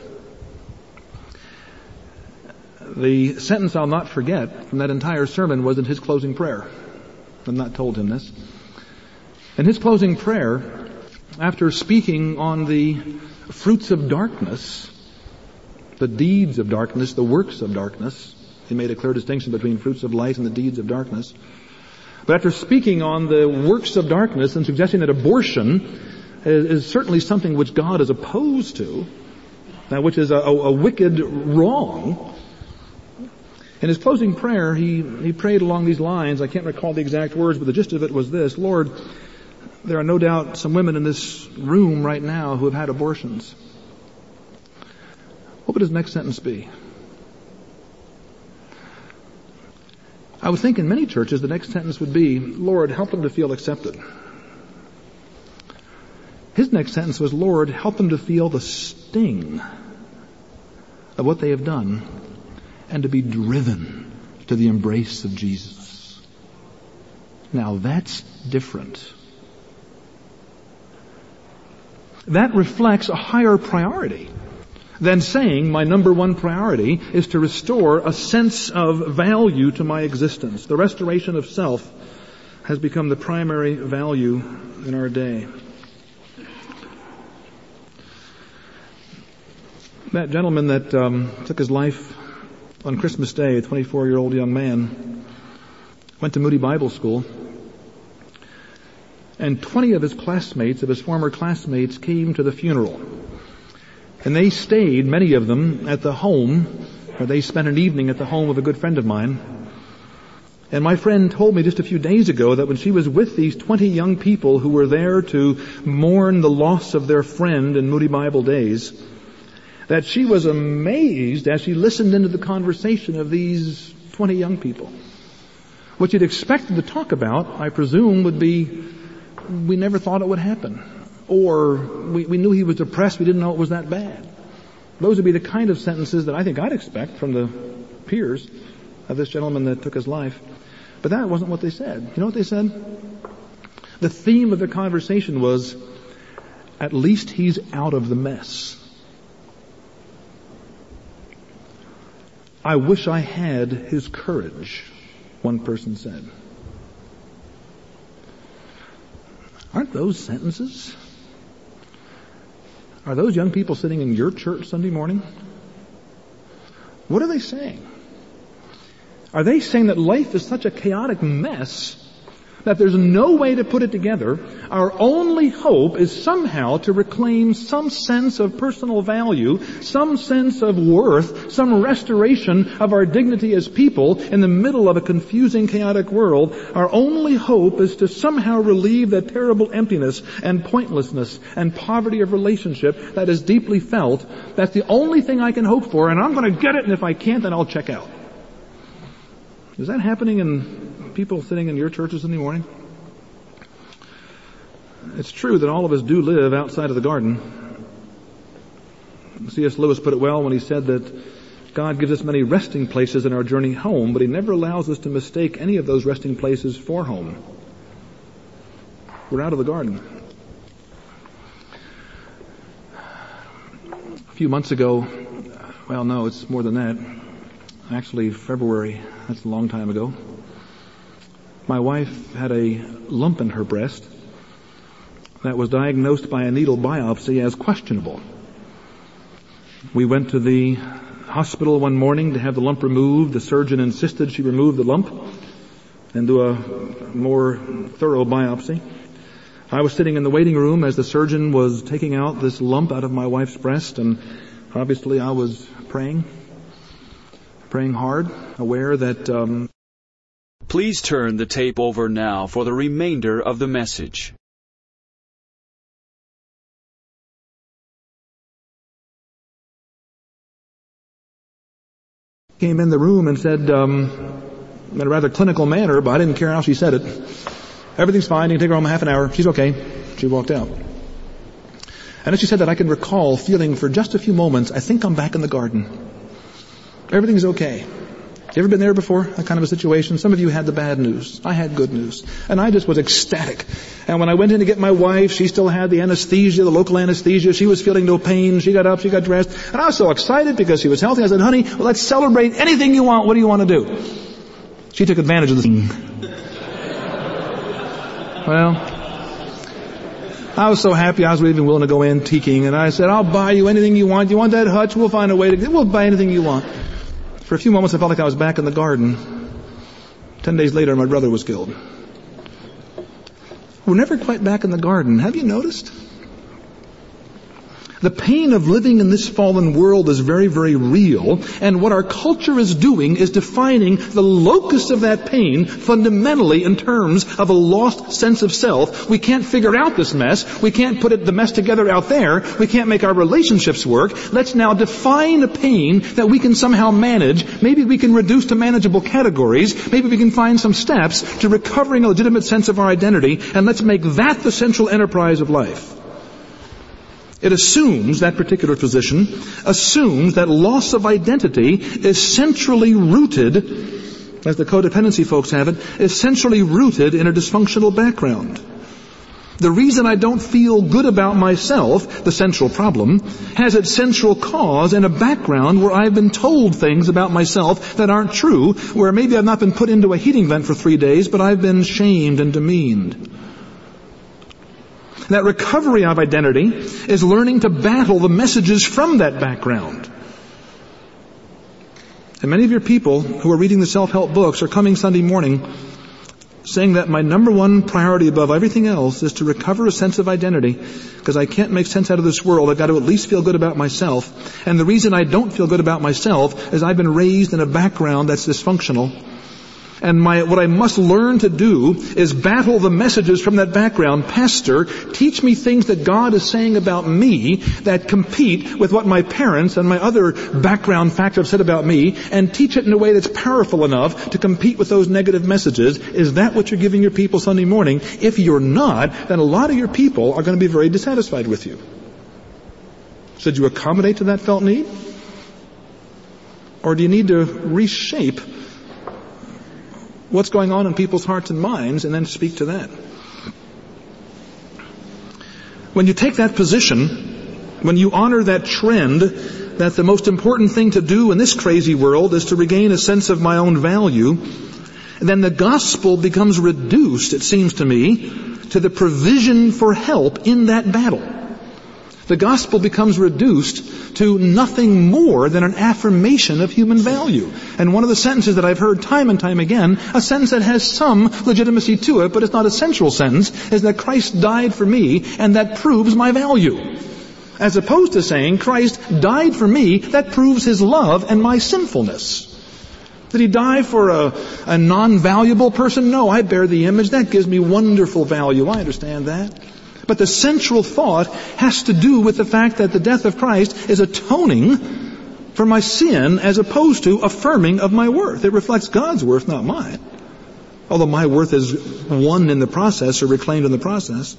The sentence I'll not forget from that entire sermon was in his closing prayer. I've not told him this. In his closing prayer, after speaking on the fruits of darkness, the deeds of darkness, the works of darkness, he made a clear distinction between fruits of light and the deeds of darkness. But after speaking on the works of darkness and suggesting that abortion is certainly something which God is opposed to, which is a wicked wrong, in his closing prayer, he prayed along these lines. I can't recall the exact words, but the gist of it was this: Lord, there are no doubt some women in this room right now who have had abortions. What would his next sentence be? I would think in many churches the next sentence would be, Lord, help them to feel accepted. His next sentence was, Lord, help them to feel the sting of what they have done and to be driven to the embrace of Jesus. Now that's different. That reflects a higher priority than saying my number one priority is to restore a sense of value to my existence. The restoration of self has become the primary value in our day. That gentleman that took his life on Christmas Day, a 24-year-old young man, went to Moody Bible School, and 20 of his classmates, of his former classmates, came to the funeral. And they stayed, many of them, at the home, or they spent an evening at the home of a good friend of mine. And my friend told me just a few days ago that when she was with these 20 young people who were there to mourn the loss of their friend in Moody Bible days, that she was amazed as she listened into the conversation of these 20 young people. What you'd expected to talk about, I presume, would be, we never thought it would happen. Or we knew he was depressed, we didn't know it was that bad. Those would be the kind of sentences that I think I'd expect from the peers of this gentleman that took his life. But that wasn't what they said. You know what they said? The theme of the conversation was, at least he's out of the mess. I wish I had his courage, one person said. Aren't those sentences? Are those young people sitting in your church Sunday morning? What are they saying? Are they saying that life is such a chaotic mess that there's no way to put it together? Our only hope is somehow to reclaim some sense of personal value, some sense of worth, some restoration of our dignity as people in the middle of a confusing, chaotic world. Our only hope is to somehow relieve that terrible emptiness and pointlessness and poverty of relationship that is deeply felt. That's the only thing I can hope for, and I'm going to get it, and if I can't, then I'll check out. Is that happening in people sitting in your churches in the morning? It's true that all of us do live outside of the garden. C.S. Lewis put it well when he said that God gives us many resting places in our journey home, but he never allows us to mistake any of those resting places for home. We're out of the garden. A few months ago, well, no, it's more than that. Actually, February, that's a long time ago. My wife had a lump in her breast that was diagnosed by a needle biopsy as questionable. We went to the hospital one morning to have the lump removed. The surgeon insisted she remove the lump and do a more thorough biopsy. I was sitting in the waiting room as the surgeon was taking out this lump out of my wife's breast, and obviously I was praying hard, aware that... Please turn the tape over now for the remainder of the message. Came in the room and said, in a rather clinical manner, but I didn't care how she said it, "Everything's fine, you can take her home in half an hour, she's okay." She walked out. And as she said that, I can recall feeling for just a few moments, I think I'm back in the garden. Everything's okay. You ever been there before, that kind of a situation? Some of you had the bad news. I had good news. And I just was ecstatic. And when I went in to get my wife, she still had the anesthesia, the local anesthesia. She was feeling no pain. She got up, she got dressed. And I was so excited because she was healthy. I said, "Honey, well, let's celebrate anything you want. What do you want to do?" She took advantage of the Well, I was so happy I was even willing to go antiquing. And I said, "I'll buy you anything you want. You want that hutch? We'll find a way to... We'll buy anything you want." For a few moments I felt like I was back in the garden. 10 days later my brother was killed. We're never quite back in the garden. Have you noticed? The pain of living in this fallen world is very, very real, and what our culture is doing is defining the locus of that pain fundamentally in terms of a lost sense of self. We can't figure out this mess. We can't put the mess together out there. We can't make our relationships work. Let's now define a pain that we can somehow manage. Maybe we can reduce to manageable categories. Maybe we can find some steps to recovering a legitimate sense of our identity, and let's make that the central enterprise of life. It assumes, that particular position, assumes that loss of identity is centrally rooted, as the codependency folks have it, is centrally rooted in a dysfunctional background. The reason I don't feel good about myself, the central problem, has its central cause in a background where I've been told things about myself that aren't true, where maybe I've not been put into a heating vent for 3 days, but I've been shamed and demeaned. That recovery of identity is learning to battle the messages from that background. And many of your people who are reading the self-help books are coming Sunday morning saying that my number one priority above everything else is to recover a sense of identity, because I can't make sense out of this world. I've got to at least feel good about myself. And the reason I don't feel good about myself is I've been raised in a background that's dysfunctional. And what I must learn to do is battle the messages from that background. Pastor, teach me things that God is saying about me that compete with what my parents and my other background factors have said about me, and teach it in a way that's powerful enough to compete with those negative messages. Is that what you're giving your people Sunday morning? If you're not, then a lot of your people are going to be very dissatisfied with you. Should you accommodate to that felt need? Or do you need to reshape what's going on in people's hearts and minds, and then speak to that? When you take that position, when you honor that trend, that the most important thing to do in this crazy world is to regain a sense of my own value, then the gospel becomes reduced, it seems to me, to the provision for help in that battle. The gospel becomes reduced to nothing more than an affirmation of human value. And one of the sentences that I've heard time and time again, a sentence that has some legitimacy to it, but it's not a central sentence, is that Christ died for me, and that proves my value. As opposed to saying, Christ died for me, that proves His love and my sinfulness. Did He die for a non-valuable person? No, I bear the image. That gives me wonderful value. I understand that. But the central thought has to do with the fact that the death of Christ is atoning for my sin as opposed to affirming of my worth. It reflects God's worth, not mine. Although my worth is won in the process or reclaimed in the process.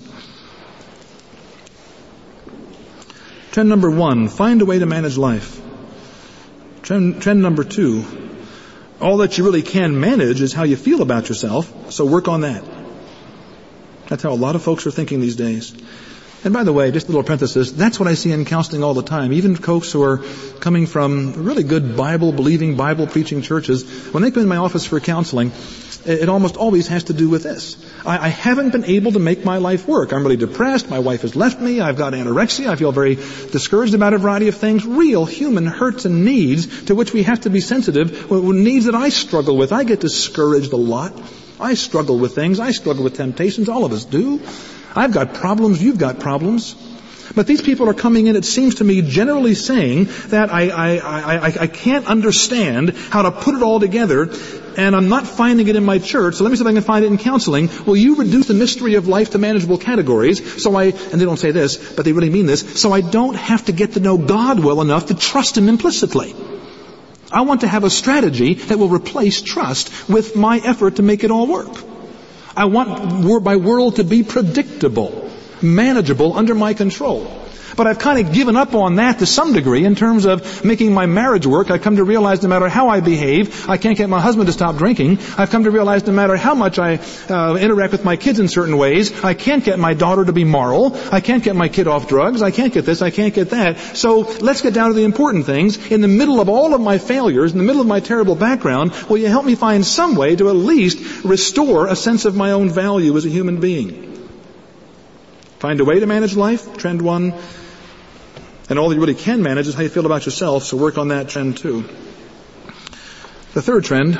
Trend number 1, find a way to manage life. Trend number 2, all that you really can manage is how you feel about yourself, so work on that. That's how a lot of folks are thinking these days. And by the way, just a little parenthesis, that's what I see in counseling all the time. Even folks who are coming from really good Bible-believing, Bible-preaching churches, when they come in my office for counseling, It almost always has to do with this. I haven't been able to make my life work. I'm really depressed. My wife has left me. I've got anorexia. I feel very discouraged about a variety of things. Real human hurts and needs to which we have to be sensitive. Needs that I struggle with. I get discouraged a lot. I struggle with things. I struggle with temptations. All of us do. I've got problems. You've got problems. But these people are coming in, it seems to me, generally saying that I can't understand how to put it all together, and I'm not finding it in my church, so let me see if I can find it in counseling. Will you reduce the mystery of life to manageable categories, and they don't say this, but they really mean this, so I don't have to get to know God well enough to trust Him implicitly. I want to have a strategy that will replace trust with my effort to make it all work. I want my world to be predictable, manageable, under my control. But I've kind of given up on that to some degree in terms of making my marriage work. I've come to realize no matter how I behave, I can't get my husband to stop drinking. I've come to realize no matter how much I interact with my kids in certain ways, I can't get my daughter to be moral. I can't get my kid off drugs. I can't get this. I can't get that. So let's get down to the important things. In the middle of all of my failures, in the middle of my terrible background, will you help me find some way to at least restore a sense of my own value as a human being? Find a way to manage life, trend 1. And all that you really can manage is how you feel about yourself, so work on that trend 2. The third trend,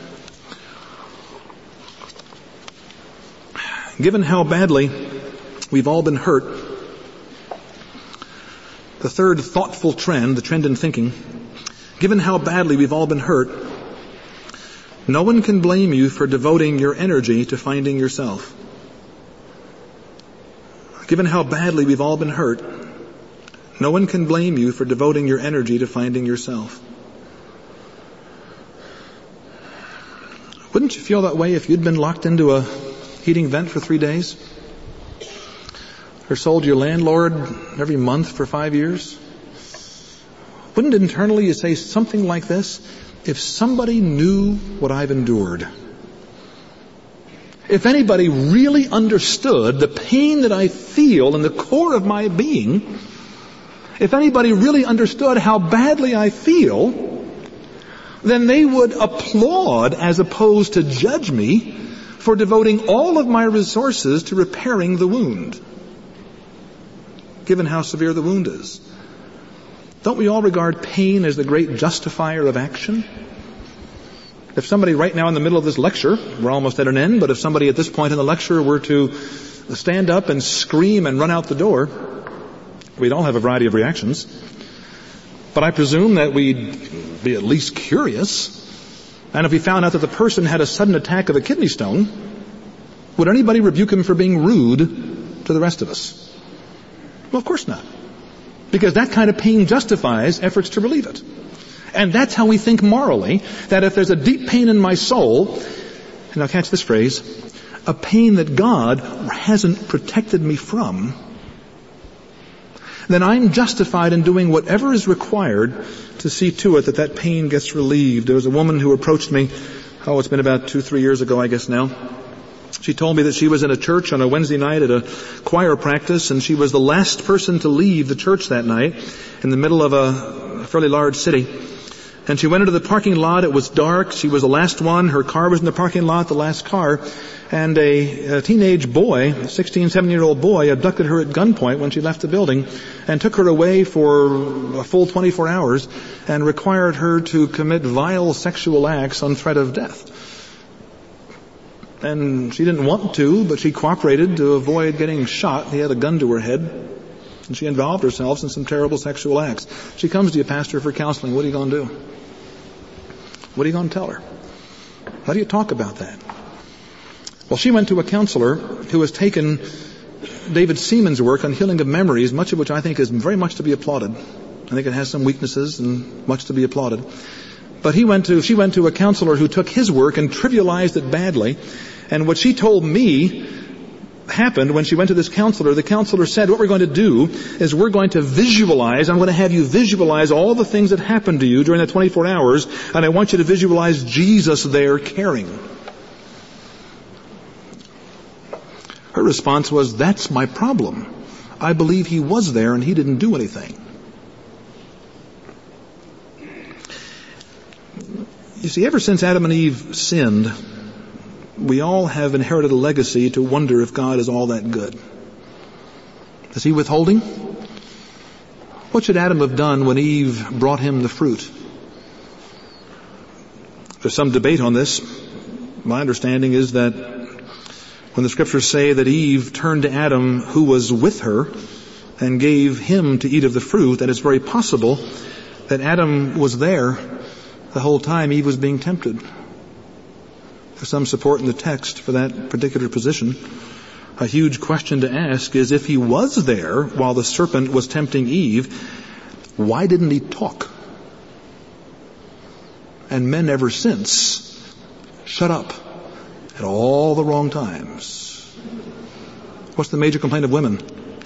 given how badly we've all been hurt, the third thoughtful trend, the trend in thinking, given how badly we've all been hurt, no one can blame you for devoting your energy to finding yourself. Given how badly we've all been hurt, no one can blame you for devoting your energy to finding yourself. Wouldn't you feel that way if you'd been locked into a heating vent for 3 days? Or sold your landlord every month for 5 years? Wouldn't internally you say something like this? If somebody knew what I've endured, if anybody really understood the pain that I feel in the core of my being, if anybody really understood how badly I feel, then they would applaud as opposed to judge me for devoting all of my resources to repairing the wound, given how severe the wound is. Don't we all regard pain as the great justifier of action? If somebody right now in the middle of this lecture, we're almost at an end, but if somebody at this point in the lecture were to stand up and scream and run out the door, we'd all have a variety of reactions. But I presume that we'd be at least curious. And if we found out that the person had a sudden attack of a kidney stone, would anybody rebuke him for being rude to the rest of us? Well, of course not. Because that kind of pain justifies efforts to relieve it. And that's how we think morally, that if there's a deep pain in my soul, and I'll catch this phrase, a pain that God hasn't protected me from, then I'm justified in doing whatever is required to see to it that that pain gets relieved. There was a woman who approached me, it's been about 2-3 years ago, I guess now. She told me that she was in a church on a Wednesday night at a choir practice, and she was the last person to leave the church that night in the middle of a fairly large city. And she went into the parking lot. It was dark. She was the last one. Her car was in the parking lot, the last car. And a teenage boy, a 16, 17-year-old boy, abducted her at gunpoint when she left the building and took her away for a full 24 hours and required her to commit vile sexual acts on threat of death. And she didn't want to, but she cooperated to avoid getting shot. He had a gun to her head, and she involved herself in some terrible sexual acts. She comes to you, Pastor, for counseling. What are you going to do? What are you going to tell her? How do you talk about that? Well, she went to a counselor who has taken David Seaman's work on healing of memories, much of which I think is very much to be applauded. I think it has some weaknesses and much to be applauded. But she went to a counselor who took his work and trivialized it badly. And what she told me happened when she went to this counselor. The counselor said, what we're going to do is we're going to visualize, I'm going to have you visualize all the things that happened to you during that 24 hours, and I want you to visualize Jesus there caring. Her response was, that's my problem. I believe he was there and he didn't do anything. You see, ever since Adam and Eve sinned, we all have inherited a legacy to wonder if God is all that good. Is he withholding? What should Adam have done when Eve brought him the fruit? There's some debate on this. My understanding is that when the scriptures say that Eve turned to Adam, who was with her, and gave him to eat of the fruit, that it's very possible that Adam was there the whole time Eve was being tempted. There's some support in the text for that particular position. A huge question to ask is, if he was there while the serpent was tempting Eve, why didn't he talk? And men ever since shut up at all the wrong times. What's the major complaint of women?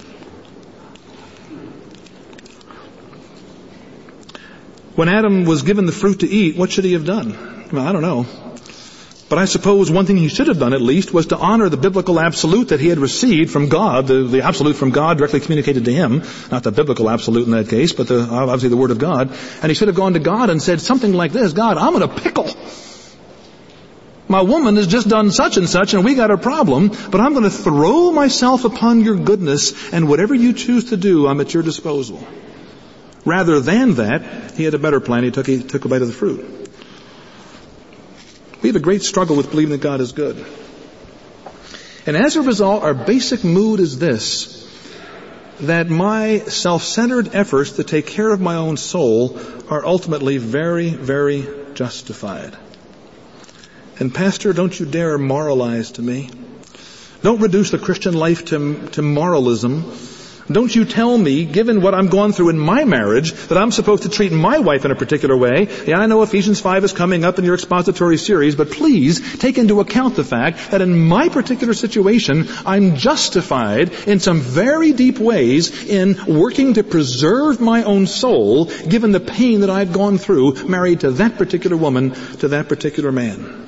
When Adam was given the fruit to eat, what should he have done? Well, I don't know. But I suppose one thing he should have done at least was to honor the biblical absolute that he had received from God, the absolute from God directly communicated to him, not the biblical absolute in that case, but obviously the Word of God. And he should have gone to God and said something like this: God, I'm in a pickle. My woman has just done such and such, and we got a problem, but I'm going to throw myself upon your goodness, and whatever you choose to do, I'm at your disposal. Rather than that, he had a better plan. He took a bite of the fruit. We have a great struggle with believing that God is good. And as a result, our basic mood is this: that my self-centered efforts to take care of my own soul are ultimately very, very justified. And Pastor, don't you dare moralize to me. Don't reduce the Christian life to moralism. Don't you tell me, given what I'm going through in my marriage, that I'm supposed to treat my wife in a particular way. Yeah, I know Ephesians 5 is coming up in your expository series, but please take into account the fact that in my particular situation, I'm justified in some very deep ways in working to preserve my own soul, given the pain that I've gone through, married to that particular woman, to that particular man.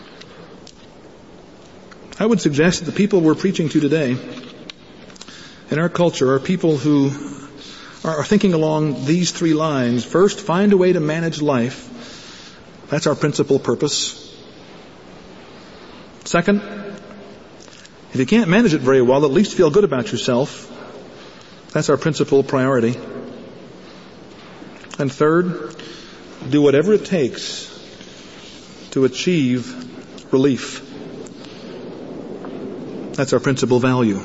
I would suggest that the people we're preaching to today in our culture are people who are thinking along these three lines. First, find a way to manage life. That's our principal purpose. Second, if you can't manage it very well, at least feel good about yourself. That's our principal priority. And third, do whatever it takes to achieve relief. That's our principal value.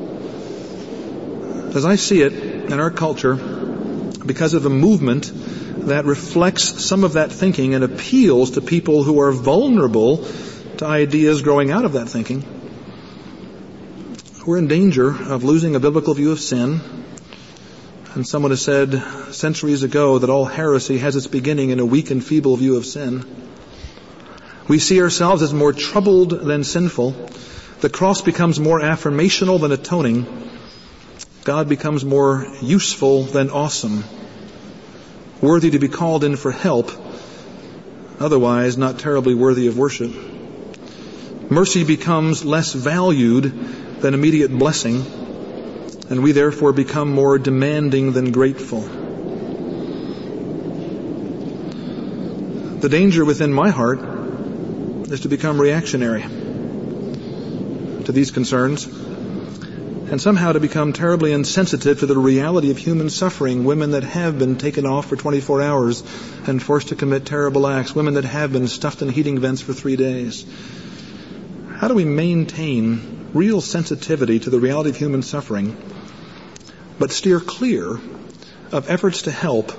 As I see it in our culture, because of a movement that reflects some of that thinking and appeals to people who are vulnerable to ideas growing out of that thinking, we're in danger of losing a biblical view of sin. And someone has said centuries ago that all heresy has its beginning in a weak and feeble view of sin. We see ourselves as more troubled than sinful. The cross becomes more affirmational than atoning. God becomes more useful than awesome, worthy to be called in for help, otherwise not terribly worthy of worship. Mercy becomes less valued than immediate blessing, and we therefore become more demanding than grateful. The danger within my heart is to become reactionary to these concerns, and somehow to become terribly insensitive to the reality of human suffering. Women that have been taken off for 24 hours and forced to commit terrible acts. Women that have been stuffed in heating vents for 3 days. How do we maintain real sensitivity to the reality of human suffering, but steer clear of efforts to help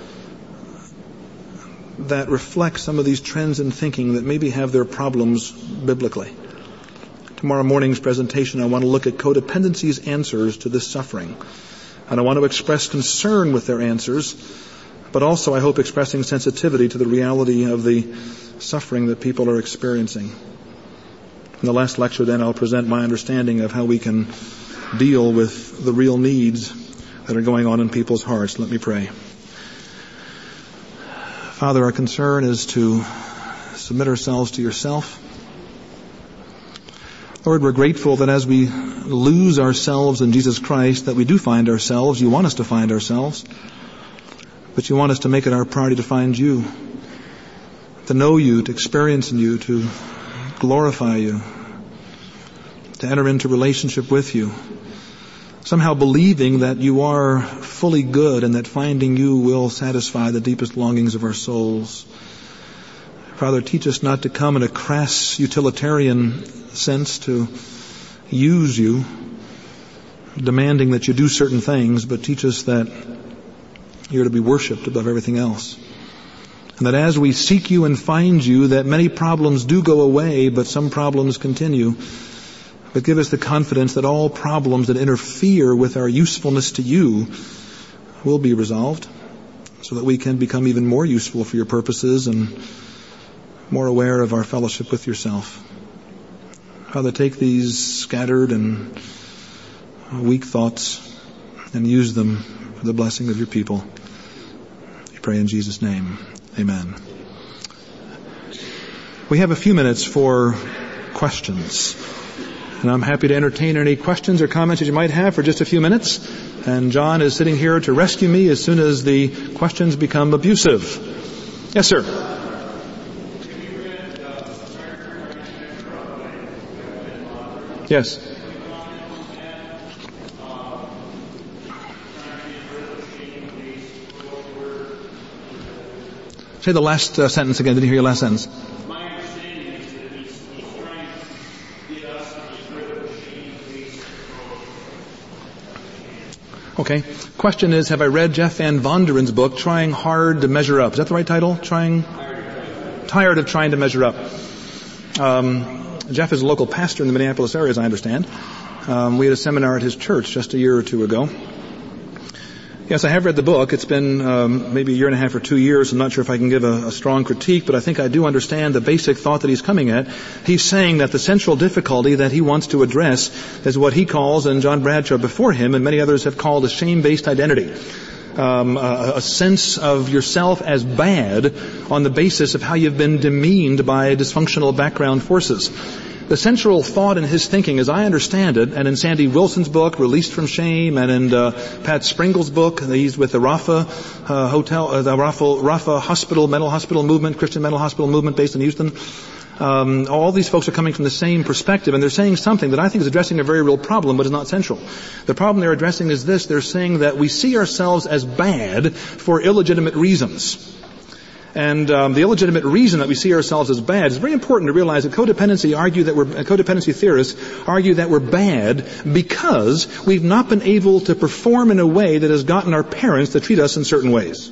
that reflect some of these trends in thinking that maybe have their problems biblically? Tomorrow morning's presentation, I want to look at codependency's answers to this suffering. And I want to express concern with their answers, but also, I hope, expressing sensitivity to the reality of the suffering that people are experiencing. In the last lecture, then, I'll present my understanding of how we can deal with the real needs that are going on in people's hearts. Let me pray. Father, our concern is to submit ourselves to yourself. Lord, we're grateful that as we lose ourselves in Jesus Christ, that we do find ourselves. You want us to find ourselves, but you want us to make it our priority to find you, to know you, to experience in you, to glorify you, to enter into relationship with you, somehow believing that you are fully good and that finding you will satisfy the deepest longings of our souls. Father, teach us not to come in a crass utilitarian sense to use you, demanding that you do certain things, but teach us that you're to be worshipped above everything else. And that as we seek you and find you, that many problems do go away, but some problems continue. But give us the confidence that all problems that interfere with our usefulness to you will be resolved, so that we can become even more useful for your purposes and more aware of our fellowship with yourself. Father, take these scattered and weak thoughts and use them for the blessing of your people. We pray in Jesus' name. Amen. We have a few minutes for questions. And I'm happy to entertain any questions or comments that you might have for just a few minutes. And John is sitting here to rescue me as soon as the questions become abusive. Yes, sir. Yes. Say the last sentence again. Didn't hear your last sentence. My understanding is that he's trying to get us to get rid of the shame-based approach. Okay. Question is, have I read Jeff Van Vonderen's book, Trying Hard to Measure Up? Is that the right title? Tired of Trying to Measure Up. Jeff is a local pastor in the Minneapolis area, as I understand. We had a seminar at his church just a year or two ago. Yes, I have read the book. It's been maybe a year and a half or 2 years. I'm not sure if I can give a strong critique, but I think I do understand the basic thought that he's coming at. He's saying that the central difficulty that he wants to address is what he calls, and John Bradshaw before him and many others have called, a shame-based identity. A sense of yourself as bad on the basis of how you've been demeaned by dysfunctional background forces. The central thought in his thinking, as I understand it, and in Sandy Wilson's book, Released from Shame, and in Pat Springle's book, he's with the Rafa Rafa Hospital, mental hospital movement, Christian mental hospital movement based in Houston. All these folks are coming from the same perspective, and they're saying something that I think is addressing a very real problem, but is not central. The problem they're addressing is this: they're saying that we see ourselves as bad for illegitimate reasons. And the illegitimate reason that we see ourselves as bad is very important to realize that codependency theorists argue that we're bad because we've not been able to perform in a way that has gotten our parents to treat us in certain ways.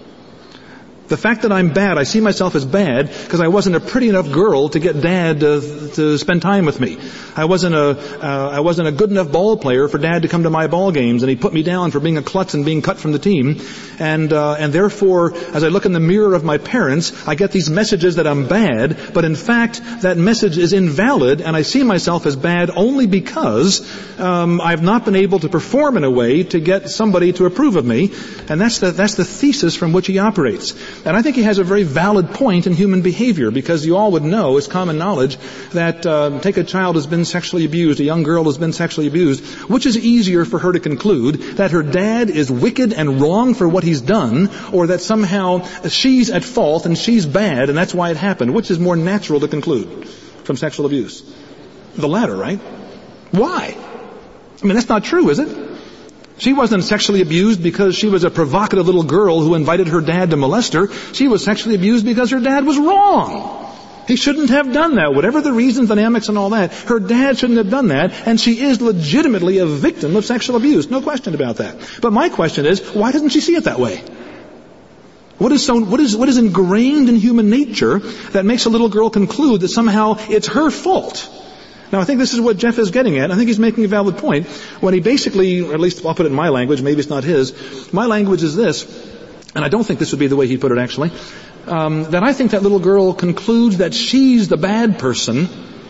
The fact that I'm bad, I see myself as bad because I wasn't a pretty enough girl to get Dad to spend time with me. I wasn't a good enough ball player for Dad to come to my ball games, and he put me down for being a klutz and being cut from the team. And therefore, as I look in the mirror of my parents, I get these messages that I'm bad, but in fact, that message is invalid, and I see myself as bad only because I've not been able to perform in a way to get somebody to approve of me. And that's the thesis from which he operates. And I think he has a very valid point in human behavior, because you all would know, it's common knowledge, that take a child who's been sexually abused, a young girl who's been sexually abused, which is easier for her to conclude that her dad is wicked and wrong for what he's done, or that somehow she's at fault and she's bad and that's why it happened? Which is more natural to conclude from sexual abuse? The latter, right? Why? I mean, that's not true, is it? She wasn't sexually abused because she was a provocative little girl who invited her dad to molest her. She was sexually abused because her dad was wrong. He shouldn't have done that. Whatever the reasons, dynamics, and all that, her dad shouldn't have done that, and she is legitimately a victim of sexual abuse. No question about that. But my question is, why doesn't she see it that way? What is ingrained in human nature that makes a little girl conclude that somehow it's her fault? Now, I think this is what Jeff is getting at. I think he's making a valid point when he basically, or at least I'll put it in my language, maybe it's not his. My language is this, and I don't think this would be the way he put it actually, that I think that little girl concludes that she's the bad person,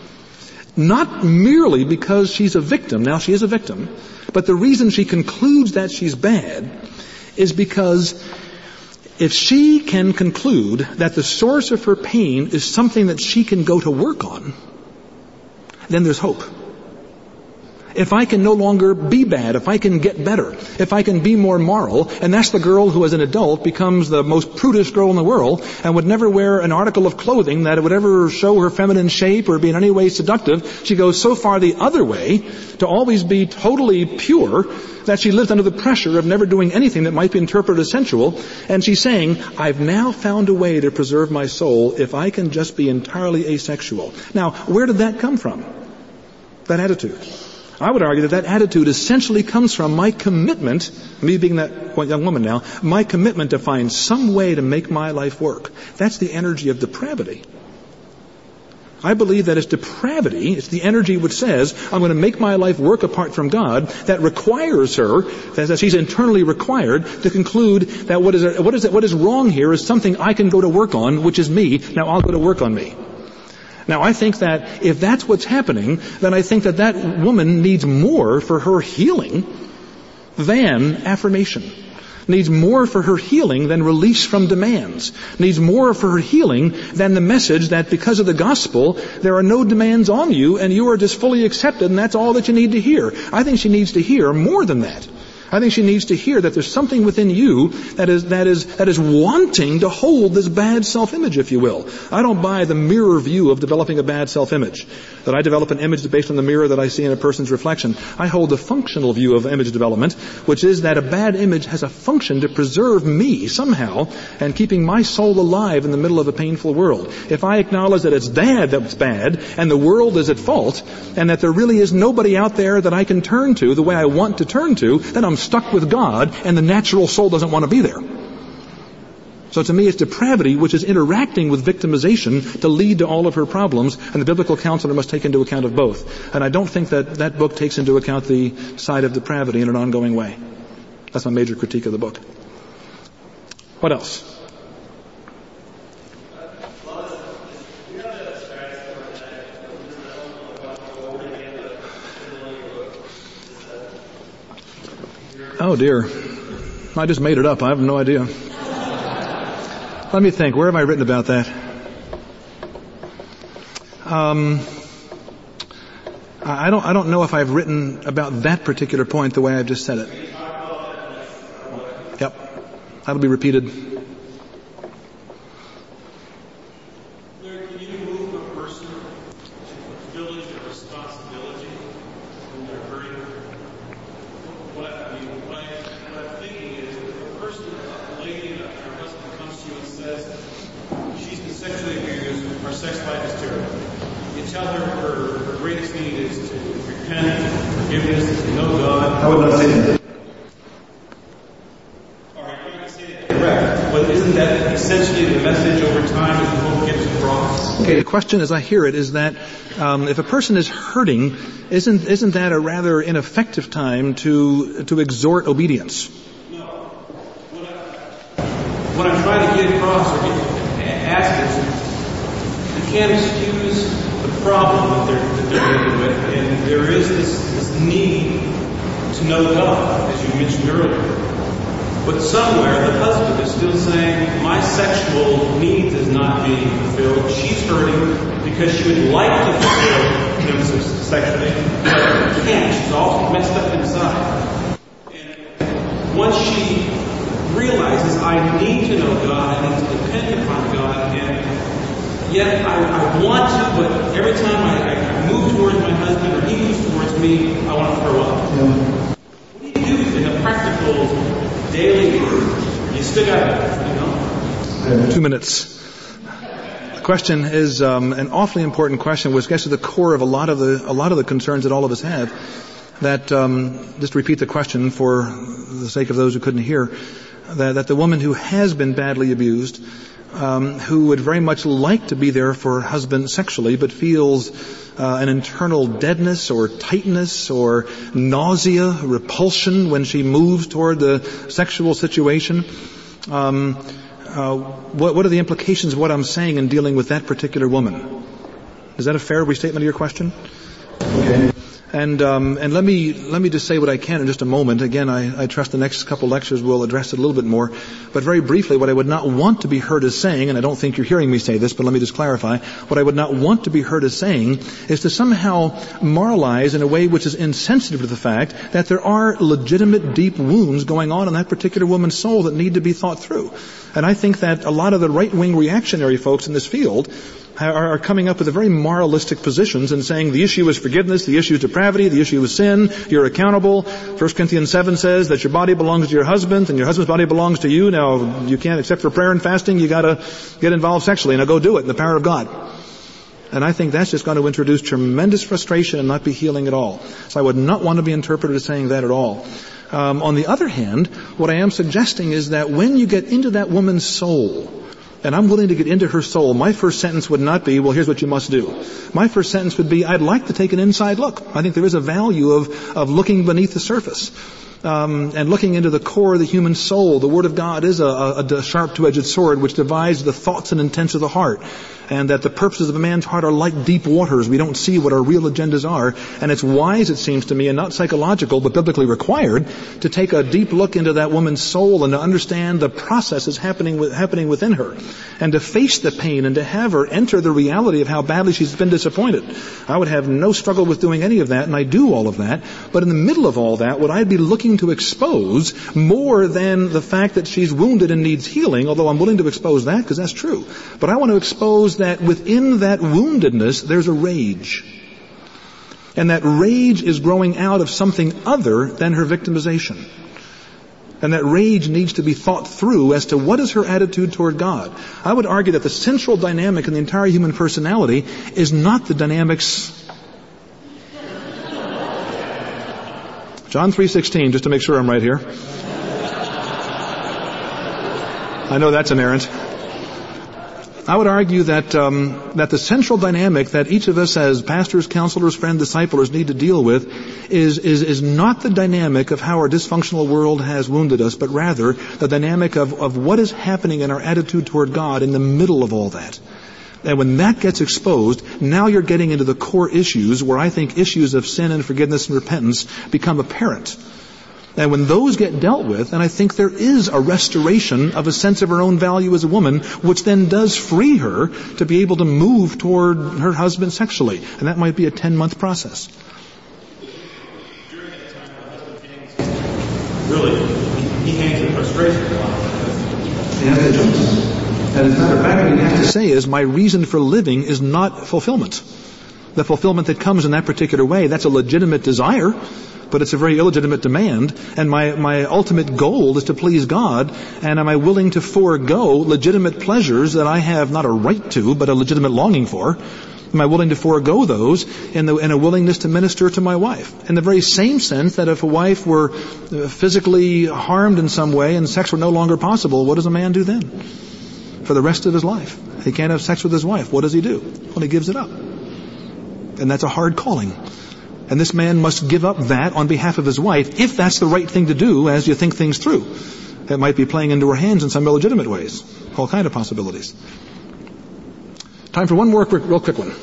not merely because she's a victim. Now, she is a victim, but the reason she concludes that she's bad is because if she can conclude that the source of her pain is something that she can go to work on, then there's hope. If I can no longer be bad, if I can get better, if I can be more moral, and that's the girl who as an adult becomes the most prudish girl in the world and would never wear an article of clothing that would ever show her feminine shape or be in any way seductive. She goes so far the other way to always be totally pure that she lives under the pressure of never doing anything that might be interpreted as sensual. And she's saying, I've now found a way to preserve my soul if I can just be entirely asexual. Now, where did that come from? That attitude. I would argue that attitude essentially comes from my commitment, me being that young woman now, my commitment to find some way to make my life work. That's the energy of depravity. I believe that it's depravity, it's the energy which says, I'm going to make my life work apart from God, that requires her, that she's internally required to conclude that what is wrong here is something I can go to work on, which is me. Now I'll go to work on me. Now, I think that if that's what's happening, then I think that woman needs more for her healing than affirmation. Needs more for her healing than release from demands. Needs more for her healing than the message that because of the gospel, there are no demands on you and you are just fully accepted and that's all that you need to hear. I think she needs to hear more than that. I think she needs to hear that there's something within you that is wanting to hold this bad self-image, if you will. I don't buy the mirror view of developing a bad self-image. That I develop an image based on the mirror that I see in a person's reflection. I hold the functional view of image development, which is that a bad image has a function to preserve me somehow and keeping my soul alive in the middle of a painful world. If I acknowledge that it's dad that's bad and the world is at fault and that there really is nobody out there that I can turn to the way I want to turn to, then I'm stuck with God and the natural soul doesn't want to be there. So to me it's depravity which is interacting with victimization to lead to all of her problems, and the biblical counselor must take into account of both. And I don't think that book takes into account the side of depravity in an ongoing way. That's my major critique of the book. What else? Oh dear. I just made it up. I have no idea. Let me think. Where have I written about that? I don't know if I've written about that particular point the way I've just said it. Yep. That'll be repeated. Larry, can you move a person to fulfilling their responsibility when they're hurting? What I'm thinking is, if a person, a lady, her husband comes to you and says, she's been sexually abused, her sex life is terrible. You tell her her greatest need is to repent, forgiveness, to know God. I would not say that. All right, you're not saying that. Correct. But isn't that essentially the message over time as the hope gets across? Okay, the question as I hear it is that if a person is hurting, isn't that a rather ineffective time to exhort obedience? No. What I'm trying to get across or ask is, you can't excuse the problem that they're dealing with, and there is this need to know God, as you mentioned earlier. But somewhere the husband is still saying, my sexual needs is not being fulfilled. She's hurting because she would like to fulfill him sexually, but can't. She's all messed up inside. And once she realizes, I need to know God, I need to depend upon God, and yet I want to, but every time I move towards my husband or he moves towards me, I want to throw up. Yeah. What do you do in the practical daily? You still got 2 minutes. The question is an awfully important question, which gets to the core of a lot of the concerns that all of us have. That just to repeat the question for the sake of those who couldn't hear, that the woman who has been badly abused, who would very much like to be there for her husband sexually, but feels an internal deadness or tightness or nausea, repulsion when she moves toward the sexual situation. What are the implications of what I'm saying in dealing with that particular woman? Is that a fair restatement of your question? Okay. And let me just say what I can in just a moment. Again, I trust the next couple lectures will address it a little bit more. But very briefly, what I would not want to be heard as saying, and I don't think you're hearing me say this, but let me just clarify, what I would not want to be heard as saying is to somehow moralize in a way which is insensitive to the fact that there are legitimate deep wounds going on in that particular woman's soul that need to be thought through. And I think that a lot of the right-wing reactionary folks in this field are coming up with very moralistic positions and saying the issue is forgiveness, the issue is depravity, the issue is sin, you're accountable. 1 Corinthians 7 says that your body belongs to your husband and your husband's body belongs to you. Now, you can't, except for prayer and fasting, you gotta get involved sexually. Now go do it in the power of God. And I think that's just going to introduce tremendous frustration and not be healing at all. So I would not want to be interpreted as saying that at all. On the other hand, what I am suggesting is that when you get into that woman's soul, and I'm willing to get into her soul, my first sentence would not be, well, here's what you must do. My first sentence would be, I'd like to take an inside look. I think there is a value of looking beneath the surface. And looking into the core of the human soul. The Word of God is a sharp two-edged sword which divides the thoughts and intents of the heart. And that the purposes of a man's heart are like deep waters. We don't see what our real agendas are. And it's wise, it seems to me, and not psychological, but biblically required, to take a deep look into that woman's soul and to understand the processes happening within her. And to face the pain and to have her enter the reality of how badly she's been disappointed. I would have no struggle with doing any of that, and I do all of that. But in the middle of all that, what I'd be looking to expose more than the fact that she's wounded and needs healing, although I'm willing to expose that because that's true. But I want to expose that within that woundedness, there's a rage. And that rage is growing out of something other than her victimization. And that rage needs to be thought through as to what is her attitude toward God. I would argue that the central dynamic in the entire human personality is not the dynamics. John 3:16, just to make sure I'm right here. I know that's inerrant. I would argue that the central dynamic that each of us as pastors, counselors, friends, disciplers need to deal with is not the dynamic of how our dysfunctional world has wounded us, but rather the dynamic of what is happening in our attitude toward God in the middle of all that. And when that gets exposed, now you're getting into the core issues where I think issues of sin and forgiveness and repentance become apparent. And when those get dealt with, and I think there is a restoration of a sense of her own value as a woman, which then does free her to be able to move toward her husband sexually. And that might be a 10-month process. Really, he hangs in frustration a lot. And as a matter of fact, what you have to say is, my reason for living is not fulfillment. The fulfillment that comes in that particular way, that's a legitimate desire, but it's a very illegitimate demand. And my ultimate goal is to please God. And am I willing to forego legitimate pleasures that I have not a right to, but a legitimate longing for? Am I willing to forego those in a willingness to minister to my wife? In the very same sense that if a wife were physically harmed in some way and sex were no longer possible, what does a man do then? For the rest of his life. He can't have sex with his wife. What does he do? Well, he gives it up. And that's a hard calling. And this man must give up that on behalf of his wife, if that's the right thing to do as you think things through. It might be playing into her hands in some illegitimate ways. All kind of possibilities. Time for one more real quick one.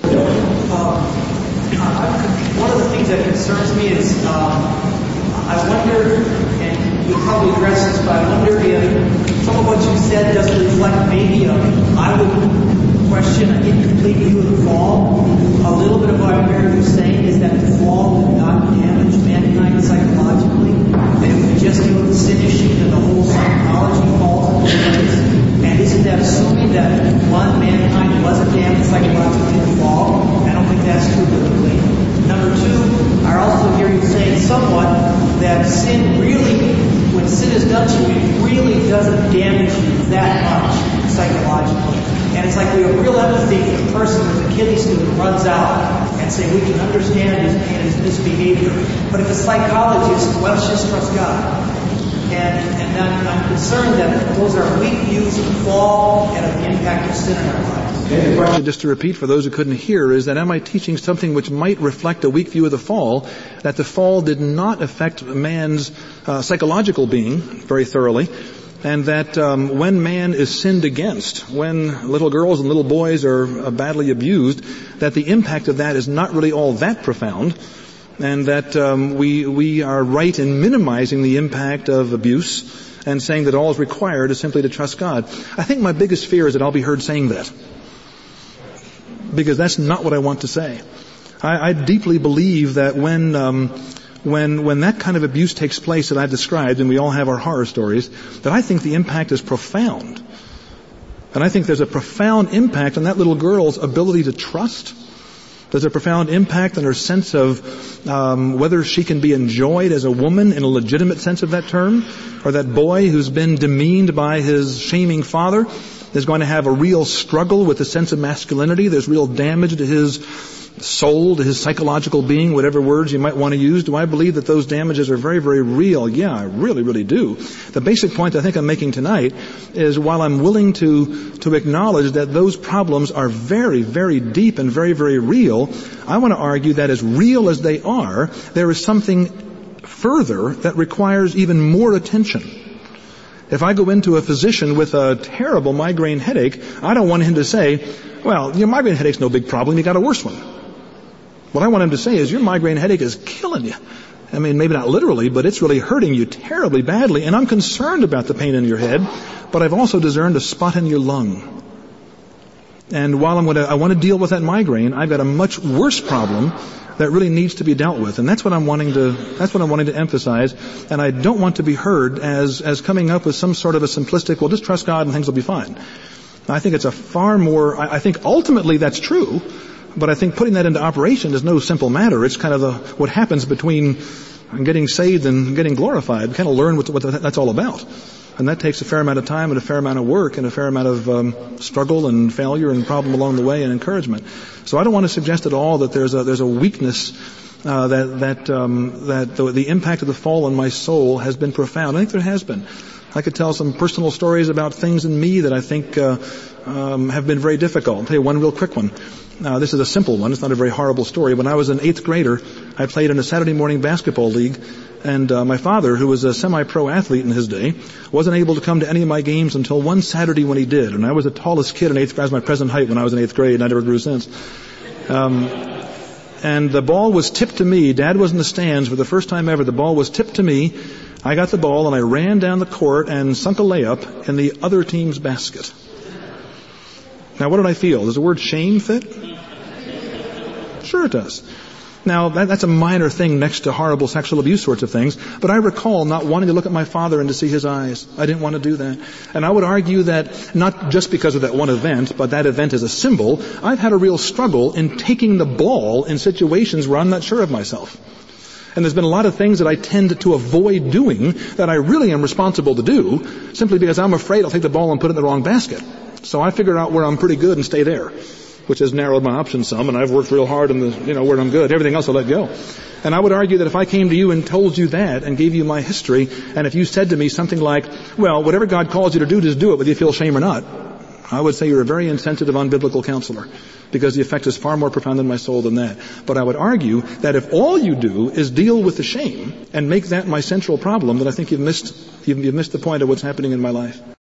One of the things that concerns me is, I wonder, and you'll probably address this, but I wonder if some of what you said doesn't reflect maybe I would question an incomplete view of the fall. A little bit of what I'm hearing you saying is that the fall did not damage mankind psychologically. And if we just deal with the sin issue, then the whole psychology falls into place. And isn't that assuming that, one, mankind wasn't damaged psychologically in the fall? I don't think that's true biblically. Number two, I also hear you saying somewhat that sin really, when sin is done to you, it really doesn't damage you that much psychologically. And it's like we have real empathy for the person with the kidney stone who runs out and say we can understand his pain and his misbehavior. But if a psychologist, well, let's just trust God. And I'm concerned that those are weak views of the fall and of the impact of sin in our lives. The question, just to repeat for those who couldn't hear, is that am I teaching something which might reflect a weak view of the fall, that the fall did not affect man's psychological being very thoroughly, and that when man is sinned against, when little girls and little boys are badly abused, that the impact of that is not really all that profound. and that we are right in minimizing the impact of abuse and saying that all is required is simply to trust God. I think my biggest fear is that I'll be heard saying that, because that's not what I want to say. I deeply believe that when that kind of abuse takes place that I've described, and we all have our horror stories, that I think the impact is profound. And I think there's a profound impact on that little girl's ability to trust. There's a profound impact on her sense of whether she can be enjoyed as a woman in a legitimate sense of that term, or that boy who's been demeaned by his shaming father is going to have a real struggle with the sense of masculinity. There's real damage to his soul, to his psychological being, whatever words you might want to use. Do I believe that those damages are very, very real? Yeah, I really, really do. The basic point I think I'm making tonight is, while I'm willing to acknowledge that those problems are very, very deep and very, very real, I want to argue that as real as they are, there is something further that requires even more attention. If I go into a physician with a terrible migraine headache, I don't want him to say, well, your migraine headache's no big problem, you got a worse one. What I want him to say is, your migraine headache is killing you. I mean, maybe not literally, but it's really hurting you terribly badly, and I'm concerned about the pain in your head, but I've also discerned a spot in your lung. And while I want to deal with that migraine, I've got a much worse problem that really needs to be dealt with. And that's what I'm wanting to emphasize. And I don't want to be heard as coming up with some sort of a simplistic, well, just trust God and things will be fine. I think it's a far more, I think ultimately that's true, but I think putting that into operation is no simple matter. It's kind of what happens between getting saved and getting glorified. We kind of learn what that's all about. And that takes a fair amount of time and a fair amount of work and a fair amount of struggle and failure and problem along the way and encouragement. So I don't want to suggest at all that there's a weakness, that the impact of the fall on my soul has been profound. I think there has been. I could tell some personal stories about things in me that I think have been very difficult. I'll tell you one real quick one. This is a simple one. It's not a very horrible story. When I was an 8th grader, I played in a Saturday morning basketball league, and my father, who was a semi-pro athlete in his day, wasn't able to come to any of my games until one Saturday when he did. And I was the tallest kid in 8th grade. I was my present height when I was in 8th grade, and I never grew since. And the ball was tipped to me. Dad was in the stands for the first time ever. The ball was tipped to me. I got the ball, and I ran down the court and sunk a layup in the other team's basket. Now, what did I feel? Does the word shame fit? Sure it does. Now, that's a minor thing next to horrible sexual abuse sorts of things, but I recall not wanting to look at my father and to see his eyes. I didn't want to do that. And I would argue that not just because of that one event, but that event as a symbol, I've had a real struggle in taking the ball in situations where I'm not sure of myself. And there's been a lot of things that I tend to avoid doing that I really am responsible to do, simply because I'm afraid I'll take the ball and put it in the wrong basket. So I figure out where I'm pretty good and stay there, which has narrowed my options some, and I've worked real hard in where I'm good. Everything else I'll let go. And I would argue that if I came to you and told you that and gave you my history, and if you said to me something like, well, whatever God calls you to do, just do it, whether you feel shame or not, I would say you're a very insensitive, unbiblical counselor, because the effect is far more profound in my soul than that. But I would argue that if all you do is deal with the shame and make that my central problem, then I think you've missed the point of what's happening in my life.